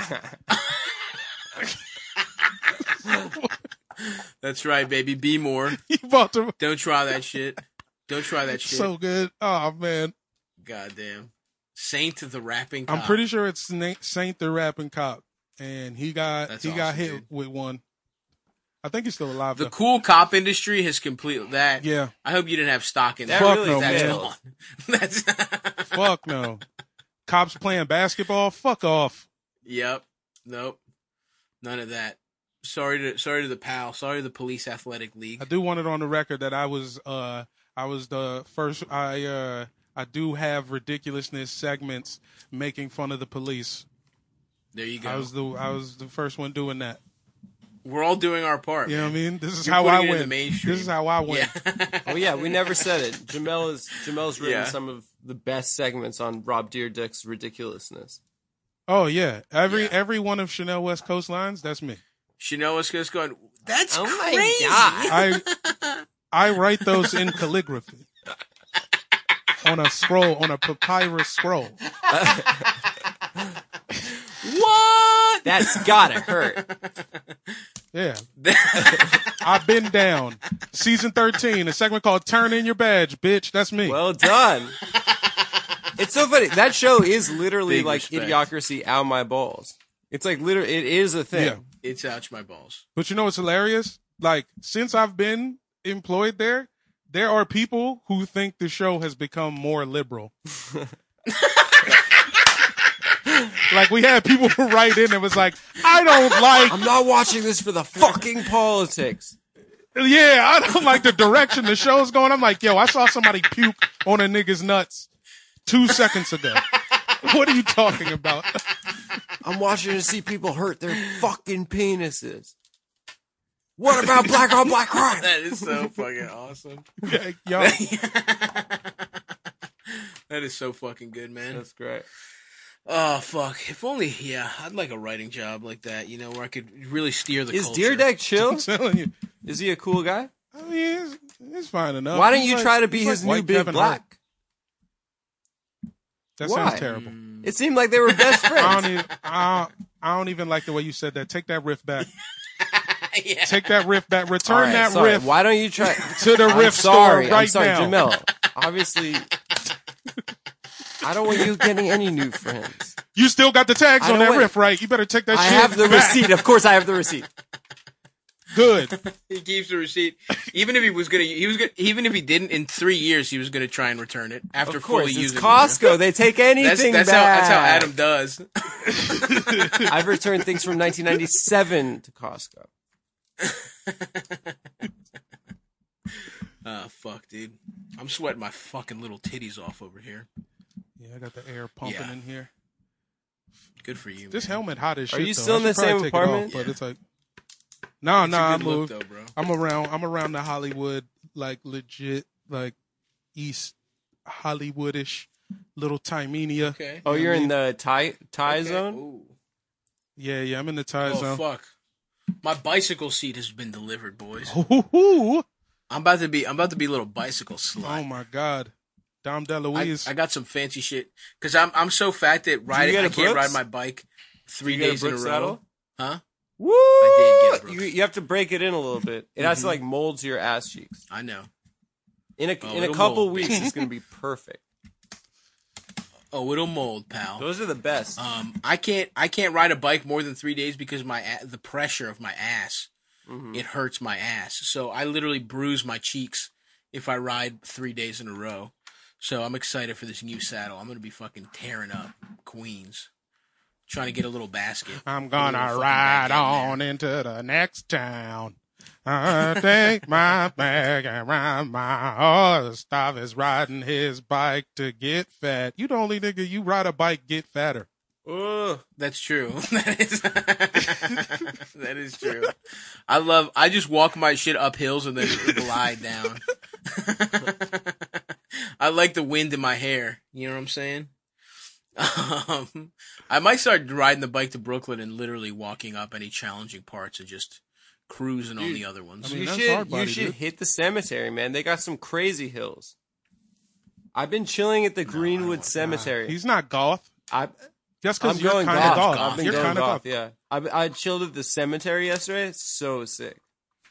That's right, baby. Be more. He bought the Don't try that shit. Don't try that shit. so good. Oh man, Goddamn. Saint the rapping cop. I'm pretty sure it's Saint the rapping cop, and he got That's got awesome, hit dude. with one. I think he's still alive. The though. cool cop industry has completely that. Yeah. I hope you didn't have stock in That that. Fuck really no, That's man. failed. gone. That's Fuck no. Cops playing basketball. Fuck off. Yep. Nope. None of that. Sorry to the PAL. Sorry to the Police Athletic League. I do want it on the record that I was the first. I do have ridiculousness segments making fun of the police. There you go. I was the first one doing that. We're all doing our part. You know man. what I mean? This is You're how putting I it in the win. mainstream. This is how I win. Yeah. Oh yeah, we never said it. Jamel's written Yeah. some of the best segments on Rob Dyrdek's ridiculousness. Oh yeah. Every Yeah. one of Chanel West Coast lines, that's me. Chanel was just going, that's Oh my crazy. God. I write those in calligraphy. On a scroll, on a papyrus scroll. What? That's gotta hurt. Yeah. I've been down. Season 13, a segment called Turn In Your Badge, bitch. That's me. Well done. It's so funny. That show is literally Big like respect. Idiocracy out my balls. It's like literally, it is a thing. Yeah. It's ouch my balls. But you know what's hilarious? Like, since I've been employed there are people who think the show has become more liberal. Like, we had people who write in and was like, I don't like, I'm not watching this for the fucking politics. yeah, I don't like the direction the show's going. I'm like, yo, I saw somebody puke on a nigga's nuts 2 seconds ago. What are you talking about? I'm watching to see people hurt their fucking penises. What about black on black crime? That is so fucking awesome. Yo, That is so fucking good, man. That's great. Oh fuck! If only, yeah, I'd like a writing job like that. You know, where I could really steer the Is culture. Dyrdek chill? I'm telling you. Is he a cool guy? I mean, it's fine enough. Why don't He's you like- try to be he's his like new white big Kevin black? Hart. That Why? sounds terrible. It seemed like they were best friends. I don't even like the way you said that. Take that riff back. Yeah. Take that riff back. All Return right, that sorry. riff Why don't you try to the riff sorry, store right I'm sorry, now. Jamel. Obviously, I don't want you getting any new friends. You still got the tags I on don't that want- riff, right? You better take that I shit have the back. receipt. Of course, I have the receipt. Good. He keeps the receipt, even if even if he didn't, in 3 years he was gonna try and return it after Of course, fully it's using Costco. They take it. anything That's back. how Adam does. I've returned things from 1997 to Costco. Fuck, dude. I'm sweating my fucking little titties off over here. Yeah, I got the air pumping Yeah. in here. Good for you. This man. helmet hot as shit. Are you though. still I in the should probably same take it off, apartment? but it's like, no, It's a I good look, moved. though, bro. I'm around the Hollywood, like legit, like East Hollywoodish, little Timenia. Okay. Oh, you're in the Thai Okay. zone? Ooh. Yeah, I'm in the Thai Oh zone. fuck. My bicycle seat has been delivered, boys. Ooh, I'm about to be a little bicycle oh slut. my God, Dom DeLuise. I got some fancy shit because I'm so fat that riding get a I can't Brooks? ride my bike 3 You get a days in a Brooks row. saddle? Huh? Woo! I did get a Brooks. You have to break it in a little bit. It has to like mold to your ass cheeks. I know. In a it'll couple mold. weeks, it's gonna be perfect. Oh, it'll mold, pal. Those are the best. I can't ride a bike more than 3 days because the pressure of my ass, it hurts my ass. So I literally bruise my cheeks if I ride 3 days in a row. So I'm excited for this new saddle. I'm gonna be fucking tearing up Queens, trying to get a little basket. I'm A gonna little fucking ride back in on into the next town. I take my bag and ride my horse. Is riding his bike to get fat. You the only nigga you ride a bike get fatter. Ugh. That's true. That is true. I just walk my shit up hills and then glide down. I like the wind in my hair. You know what I'm saying? I might start riding the bike to Brooklyn and literally walking up any challenging parts and just cruising on the other ones. I mean, You that's should hard body, you should dude. hit the cemetery, man. They got some crazy hills. I've been chilling at the Greenwood Cemetery. He's not goth. I Just I'm because you're going kind of goth. goth. I've been You're going kind of goth. goth. Yeah, I chilled at the cemetery yesterday. It's so sick.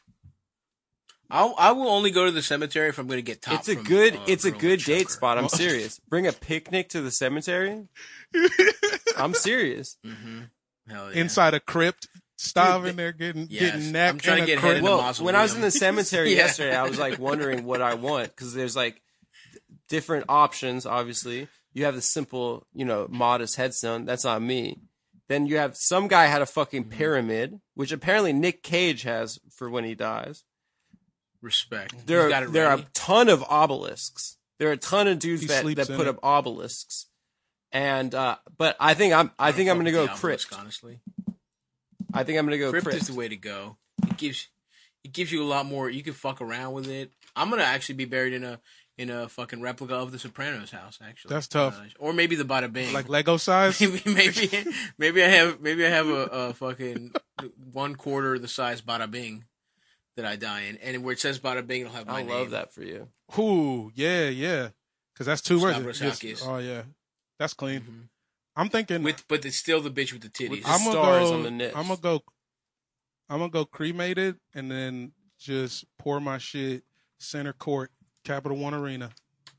I will only go to the cemetery if I'm going to get top. It's a from, good girl date choker. spot. I'm serious. Bring a picnic to the cemetery. I'm serious. Hell yeah. Inside a crypt, starving there, getting neck. I'm trying to in a get crypt. head in the Well, mausoleum. when I was in the cemetery Yeah. yesterday, I was like wondering what I want because there's like different options. Obviously, you have the simple, modest headstone. That's not me. Then you have some guy had a fucking pyramid, which apparently Nick Cage has for when he dies. Respect. There He's got it are a ready. ton of obelisks. There are a ton of dudes He that sleeps put in up obelisks. And but I think I'm gonna go The crypt. obelisk, honestly. I think I'm gonna go Crypt crypt. is the way to go. It gives you a lot more. You can fuck around with it. I'm gonna actually be buried in a fucking replica of the Sopranos house. Actually, That's tough. Or maybe the Bada Bing. Like Lego size. maybe I have a fucking 1/4 the size Bada Bing that I die in, and where it says Bada Bing, it'll have my I name. love that for you. Ooh, yeah. Because that's two words. Stavros Halkis. Oh yeah, that's clean. Mm-hmm. I'm thinking. But it's still the bitch with the titties. With the I'm gonna stars go. on the nips. I'm gonna go cremated and then just pour my shit center court, Capital One Arena.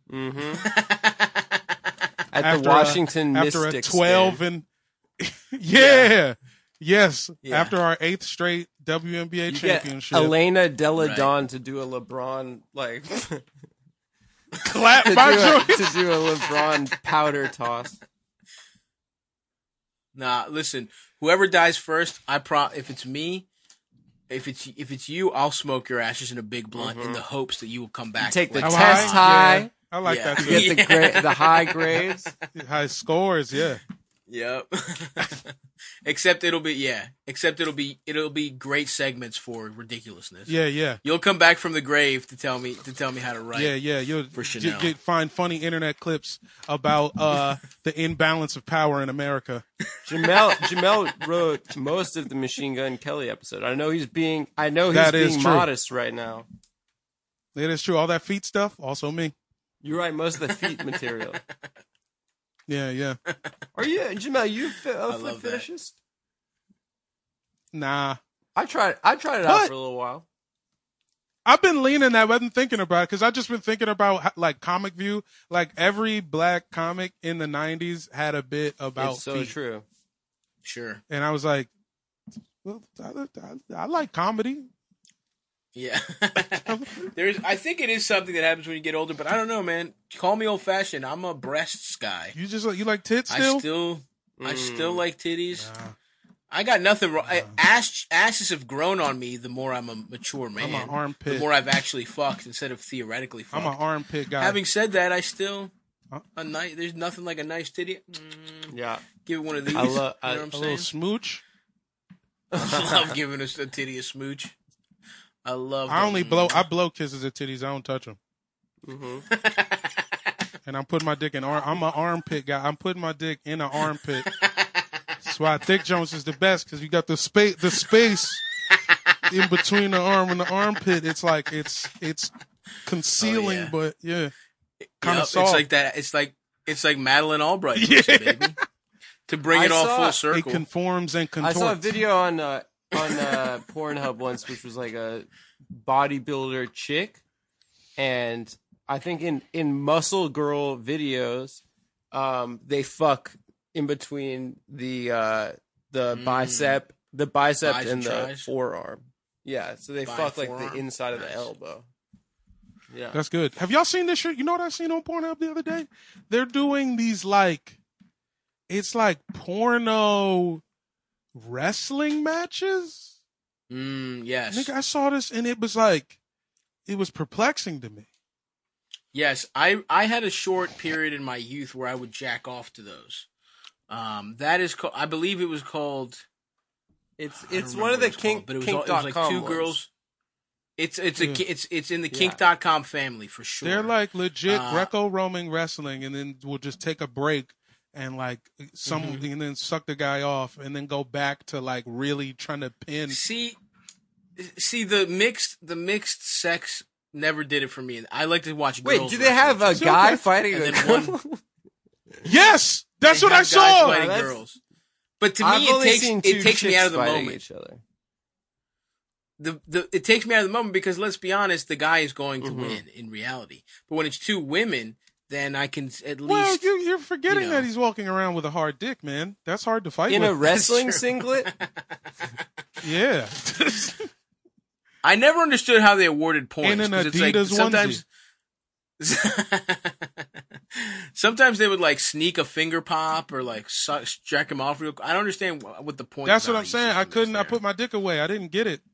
At After the Washington after Mystics a 12 game. and yes, Yeah. after our 8th straight WNBA You get championship. Elena Deladon to do a LeBron like Clap to my do joint. a LeBron powder toss. Nah, listen. Whoever dies first, if it's me, if it's you, I'll smoke your ashes in a big blunt in the hopes that you will come back. Take the like, test high. Yeah, I like Yeah. that You too. get the high grades. High scores, yeah. Yep. Except it'll be great segments for ridiculousness. Yeah. You'll come back from the grave to tell me how to write. Yeah. You'll For Chanel. find funny internet clips about the imbalance of power in America. Jamel wrote most of the Machine Gun Kelly episode. I know he's being That is true. modest right now. It is true. All that feet stuff, also me. You write most of the feet material. Yeah. Are you Jamel? You a foot love that. fetishist? Nah. I tried it out What? for a little while. I've been leaning that way. I've been thinking about it because I've just been thinking about like Comic View. Like every black comic in the 90s had a bit about It's so feet. true. Sure. And I was like, well, I like comedy. Yeah. I think it is something that happens when you get older, but I don't know, man. Call me old fashioned. I'm a breasts guy. You like tits still? I still like titties. I got nothing wrong. Asses have grown on me the more I'm a mature man. I'm an armpit. The more I've actually fucked instead of theoretically fucked. I'm an armpit guy. Having said that, I still there's nothing like a nice titty. Yeah. Give it one of these. I you know love- what I'm a little saying? smooch. I love giving a titty a smooch. I love. I blow kisses at titties. I don't touch them. And I'm putting my dick in I'm an armpit guy. I'm putting my dick in an armpit. That's why Dick Jones is the best because you got the space in between the arm and the armpit. It's like it's concealing, Oh, yeah. but yeah, kind of Yep, soft. it's like that. It's like Madeleine Albright, pussy, baby. To bring it I all saw- full it circle. conforms and I contorts. saw a video on Pornhub once, which was like a bodybuilder chick, and I think in muscle girl videos, they fuck in between the bicep, Bis and and the tris? forearm. Yeah, so they fuck like the forearm? inside of the Nice. elbow. Yeah, That's good. Have y'all seen this shit? You know what I seen on Pornhub the other day? They're doing these it's like porno wrestling matches. Yes. Nigga, I saw this and it was perplexing to me. Yes, I had a short period in my youth where I would jack off to those. That is called, I believe it was called. it's I don't one of remember the what it's called, but it was like two ones. girls. It's in the Yeah. kink.com family for sure. They're like legit Greco-Roman wrestling, and then we'll just take a break and and then suck the guy off, and then go back to really trying to pin. See the mixed sex never did it for me. I like to watch. Wait, girls do they have a wrestle. guy fighting And a then girl? one- Yes, that's They what I have guys saw. fighting That's- girls. But to I've me, only it seen two takes me out of the chicks fighting moment. each other. It takes me out of the moment because let's be honest, the guy is going to Mm-hmm. win in reality. But when it's two women, then I can at Well, least. you're forgetting you know. that he's walking around with a hard dick, man. That's hard to fight In with. a wrestling true. singlet? Yeah. I never understood how they awarded points. In an 'cause it's like Adidas sometimes. Sometimes they would like sneak a finger pop or like jack him off real. I don't understand what the point. That's what I'm value saying. I system is couldn't. I there. put my dick away. I didn't get it.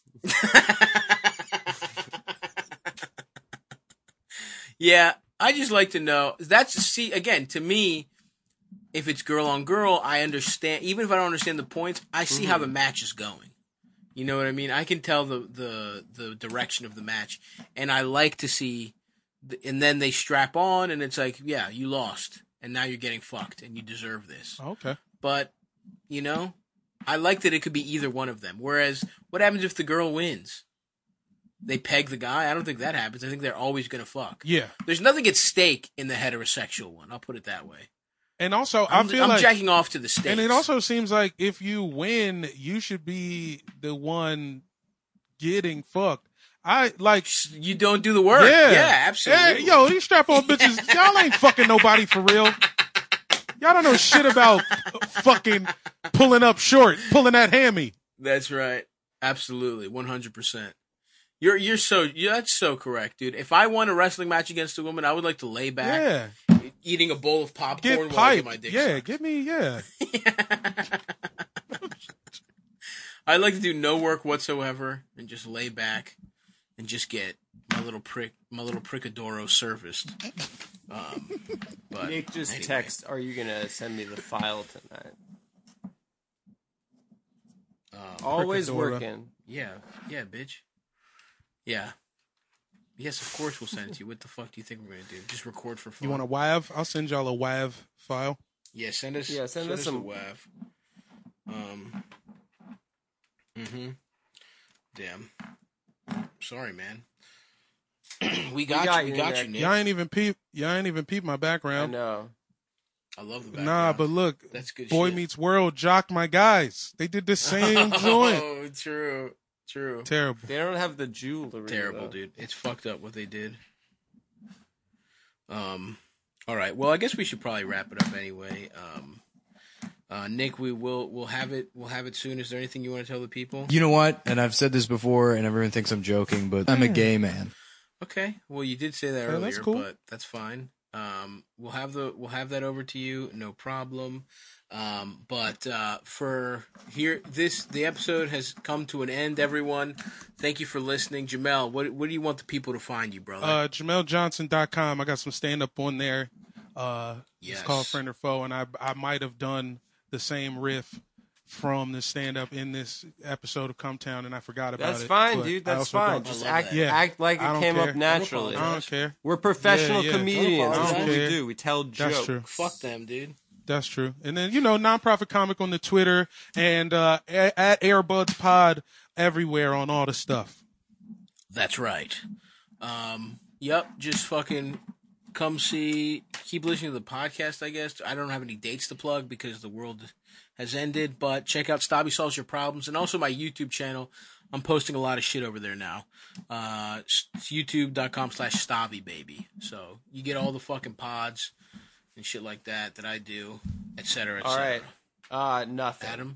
Yeah, I just like to know. See again to me. If it's girl on girl, I understand. Even if I don't understand the points, I see how the match is going. You know what I mean? I can tell the direction of the match, and I like to see. And then they strap on, and it's like, yeah, you lost, and now you're getting fucked, and you deserve this. Okay. But you know, I like that it could be either one of them. Whereas, what happens if the girl wins? They peg the guy. I don't think that happens. I think they're always gonna fuck. Yeah. There's nothing at stake in the heterosexual one. I'll put it that way. And also, I'm I feel like, jacking off to the stakes. and it also seems like if you win, you should be the one getting fucked. I like. You don't do the work. Yeah. Yeah, absolutely. Hey, yo, these strap on bitches, y'all ain't fucking nobody for real. Y'all don't know shit about fucking pulling up short, pulling that hammy. That's right. Absolutely. 100%. That's so correct, dude. If I won a wrestling match against a woman, I would like to lay back, Yeah. eating a bowl of popcorn Get while I get piped. my dick Yeah, sucked. get me, yeah. I'd like to do no work whatsoever and just lay back and just get my little Prickadoro serviced. But Nick just anyway. text, are you going to send me the file tonight? Always Prickadora. working. Yeah, bitch. Yeah. Yes, of course we'll send it to you. What the fuck do you think we're gonna do? Just record for fun? You want a WAV? I'll send y'all a WAV file. Yeah, send us. Yeah, send us some- the WAV. Damn. Sorry, man. we got you, Nick. Nick. Y'all ain't even peep my I background. know. I love the background. Nah, but look, That's good Boy shit. Meets World jocked my guys. They did the same joint. Oh, true. Terrible. They don't have the jewelry. Terrible, though. dude. It's fucked up what they did. All right. Well, I guess we should probably wrap it up anyway. Nick, we'll have it soon. Is there anything you want to tell the people? You know what? And I've said this before, and everyone thinks I'm joking, but I'm a gay man. Okay. Well, you did say that Yeah, earlier, that's cool. but that's fine. We'll have that over to you, no problem. But for here, the episode has come to an end. Everyone, thank you for listening. Jamel, what do you want the people to find you, brother? JamelJohnson.com. I got some stand up on there. It's Yes. called Friend or Foe, and I might have done the same riff from the stand up in this episode of Come Town, and I forgot about That's it. fine, but dude. I That's also fine. don't- Just I love act that. Yeah. act like I it don't came care. up naturally. I don't care. We're professional Yeah, yeah. comedians. Don't That's what we apologize. do. We tell jokes. That's true. Fuck them, dude. That's true. And then, Nonprofit Comic on the Twitter and at Airbuds Pod everywhere on all the stuff. That's right. Yep. Just fucking come keep listening to the podcast, I guess. I don't have any dates to plug because the world has ended, but check out Stabby Solves Your Problems and also my YouTube channel. I'm posting a lot of shit over there now. It's youtube.com/Stabby, baby. So you get all the fucking pods and shit like that I do, et cetera, et All cetera. right. Nothing. Adam?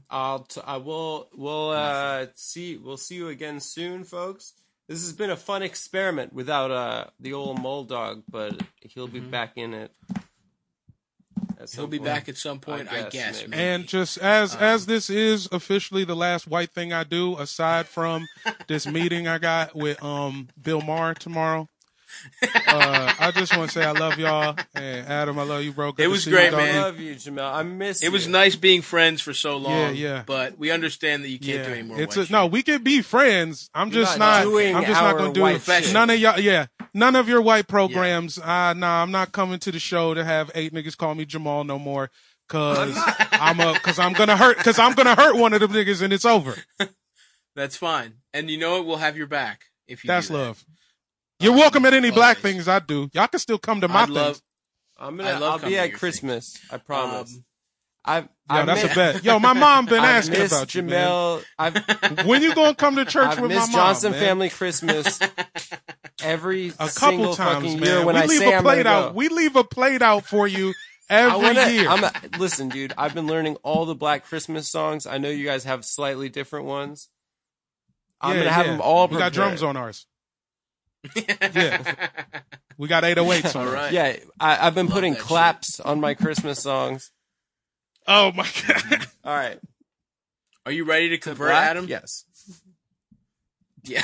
We'll see you again soon, folks. This has been a fun experiment without the old mole dog, but he'll be back in it. He'll be back at some point, I guess. maybe. Maybe. And just as this is officially the last white thing I do, aside from this meeting I got with Bill Maher tomorrow, I just want to say I love y'all. And Adam, I love you, bro. Good It to was see great, you, doggy. I man. love you, Jamel. I miss you. It was nice being friends for so long. Yeah. But we understand that you can't do any more. It's white no, shit. we can be friends. I'm You're just not not. doing I'm just not our gonna do white shit. none of y'all. Yeah, none of your white programs. Nah, I'm not coming to the show to have 8 niggas call me Jamal no more. Cause I'm gonna hurt one of them niggas and it's over. That's fine. And you know what? We'll have your back if you That's do that. love. You're welcome at any black things I do. Y'all can still come to my I'd love. things. I'll coming be to at your Christmas. I promise. Yo, that's a bet. Yo, my mom been I've asking missed about you, man. Jamel. When you gonna come to church I've with my missed mom, Johnson man? Family Christmas every A single couple times, fucking man. year when we I leave say a I'm plate gonna out. go. We leave a plate out for you every year. Listen, dude, I've been learning all the Black Christmas songs. I know you guys have slightly different ones. I'm going to have them all We got prepared. drums on ours. Yeah. We got 808s on All ours. right. Yeah, I've been putting that claps on my Christmas songs. Oh, my God. All right. Are you ready to convert, Black? Adam? Yes. Yeah.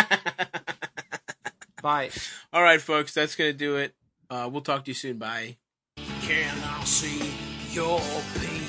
Bye. All right, folks. That's gonna do it. We'll talk to you soon. Bye. Can I see your pain?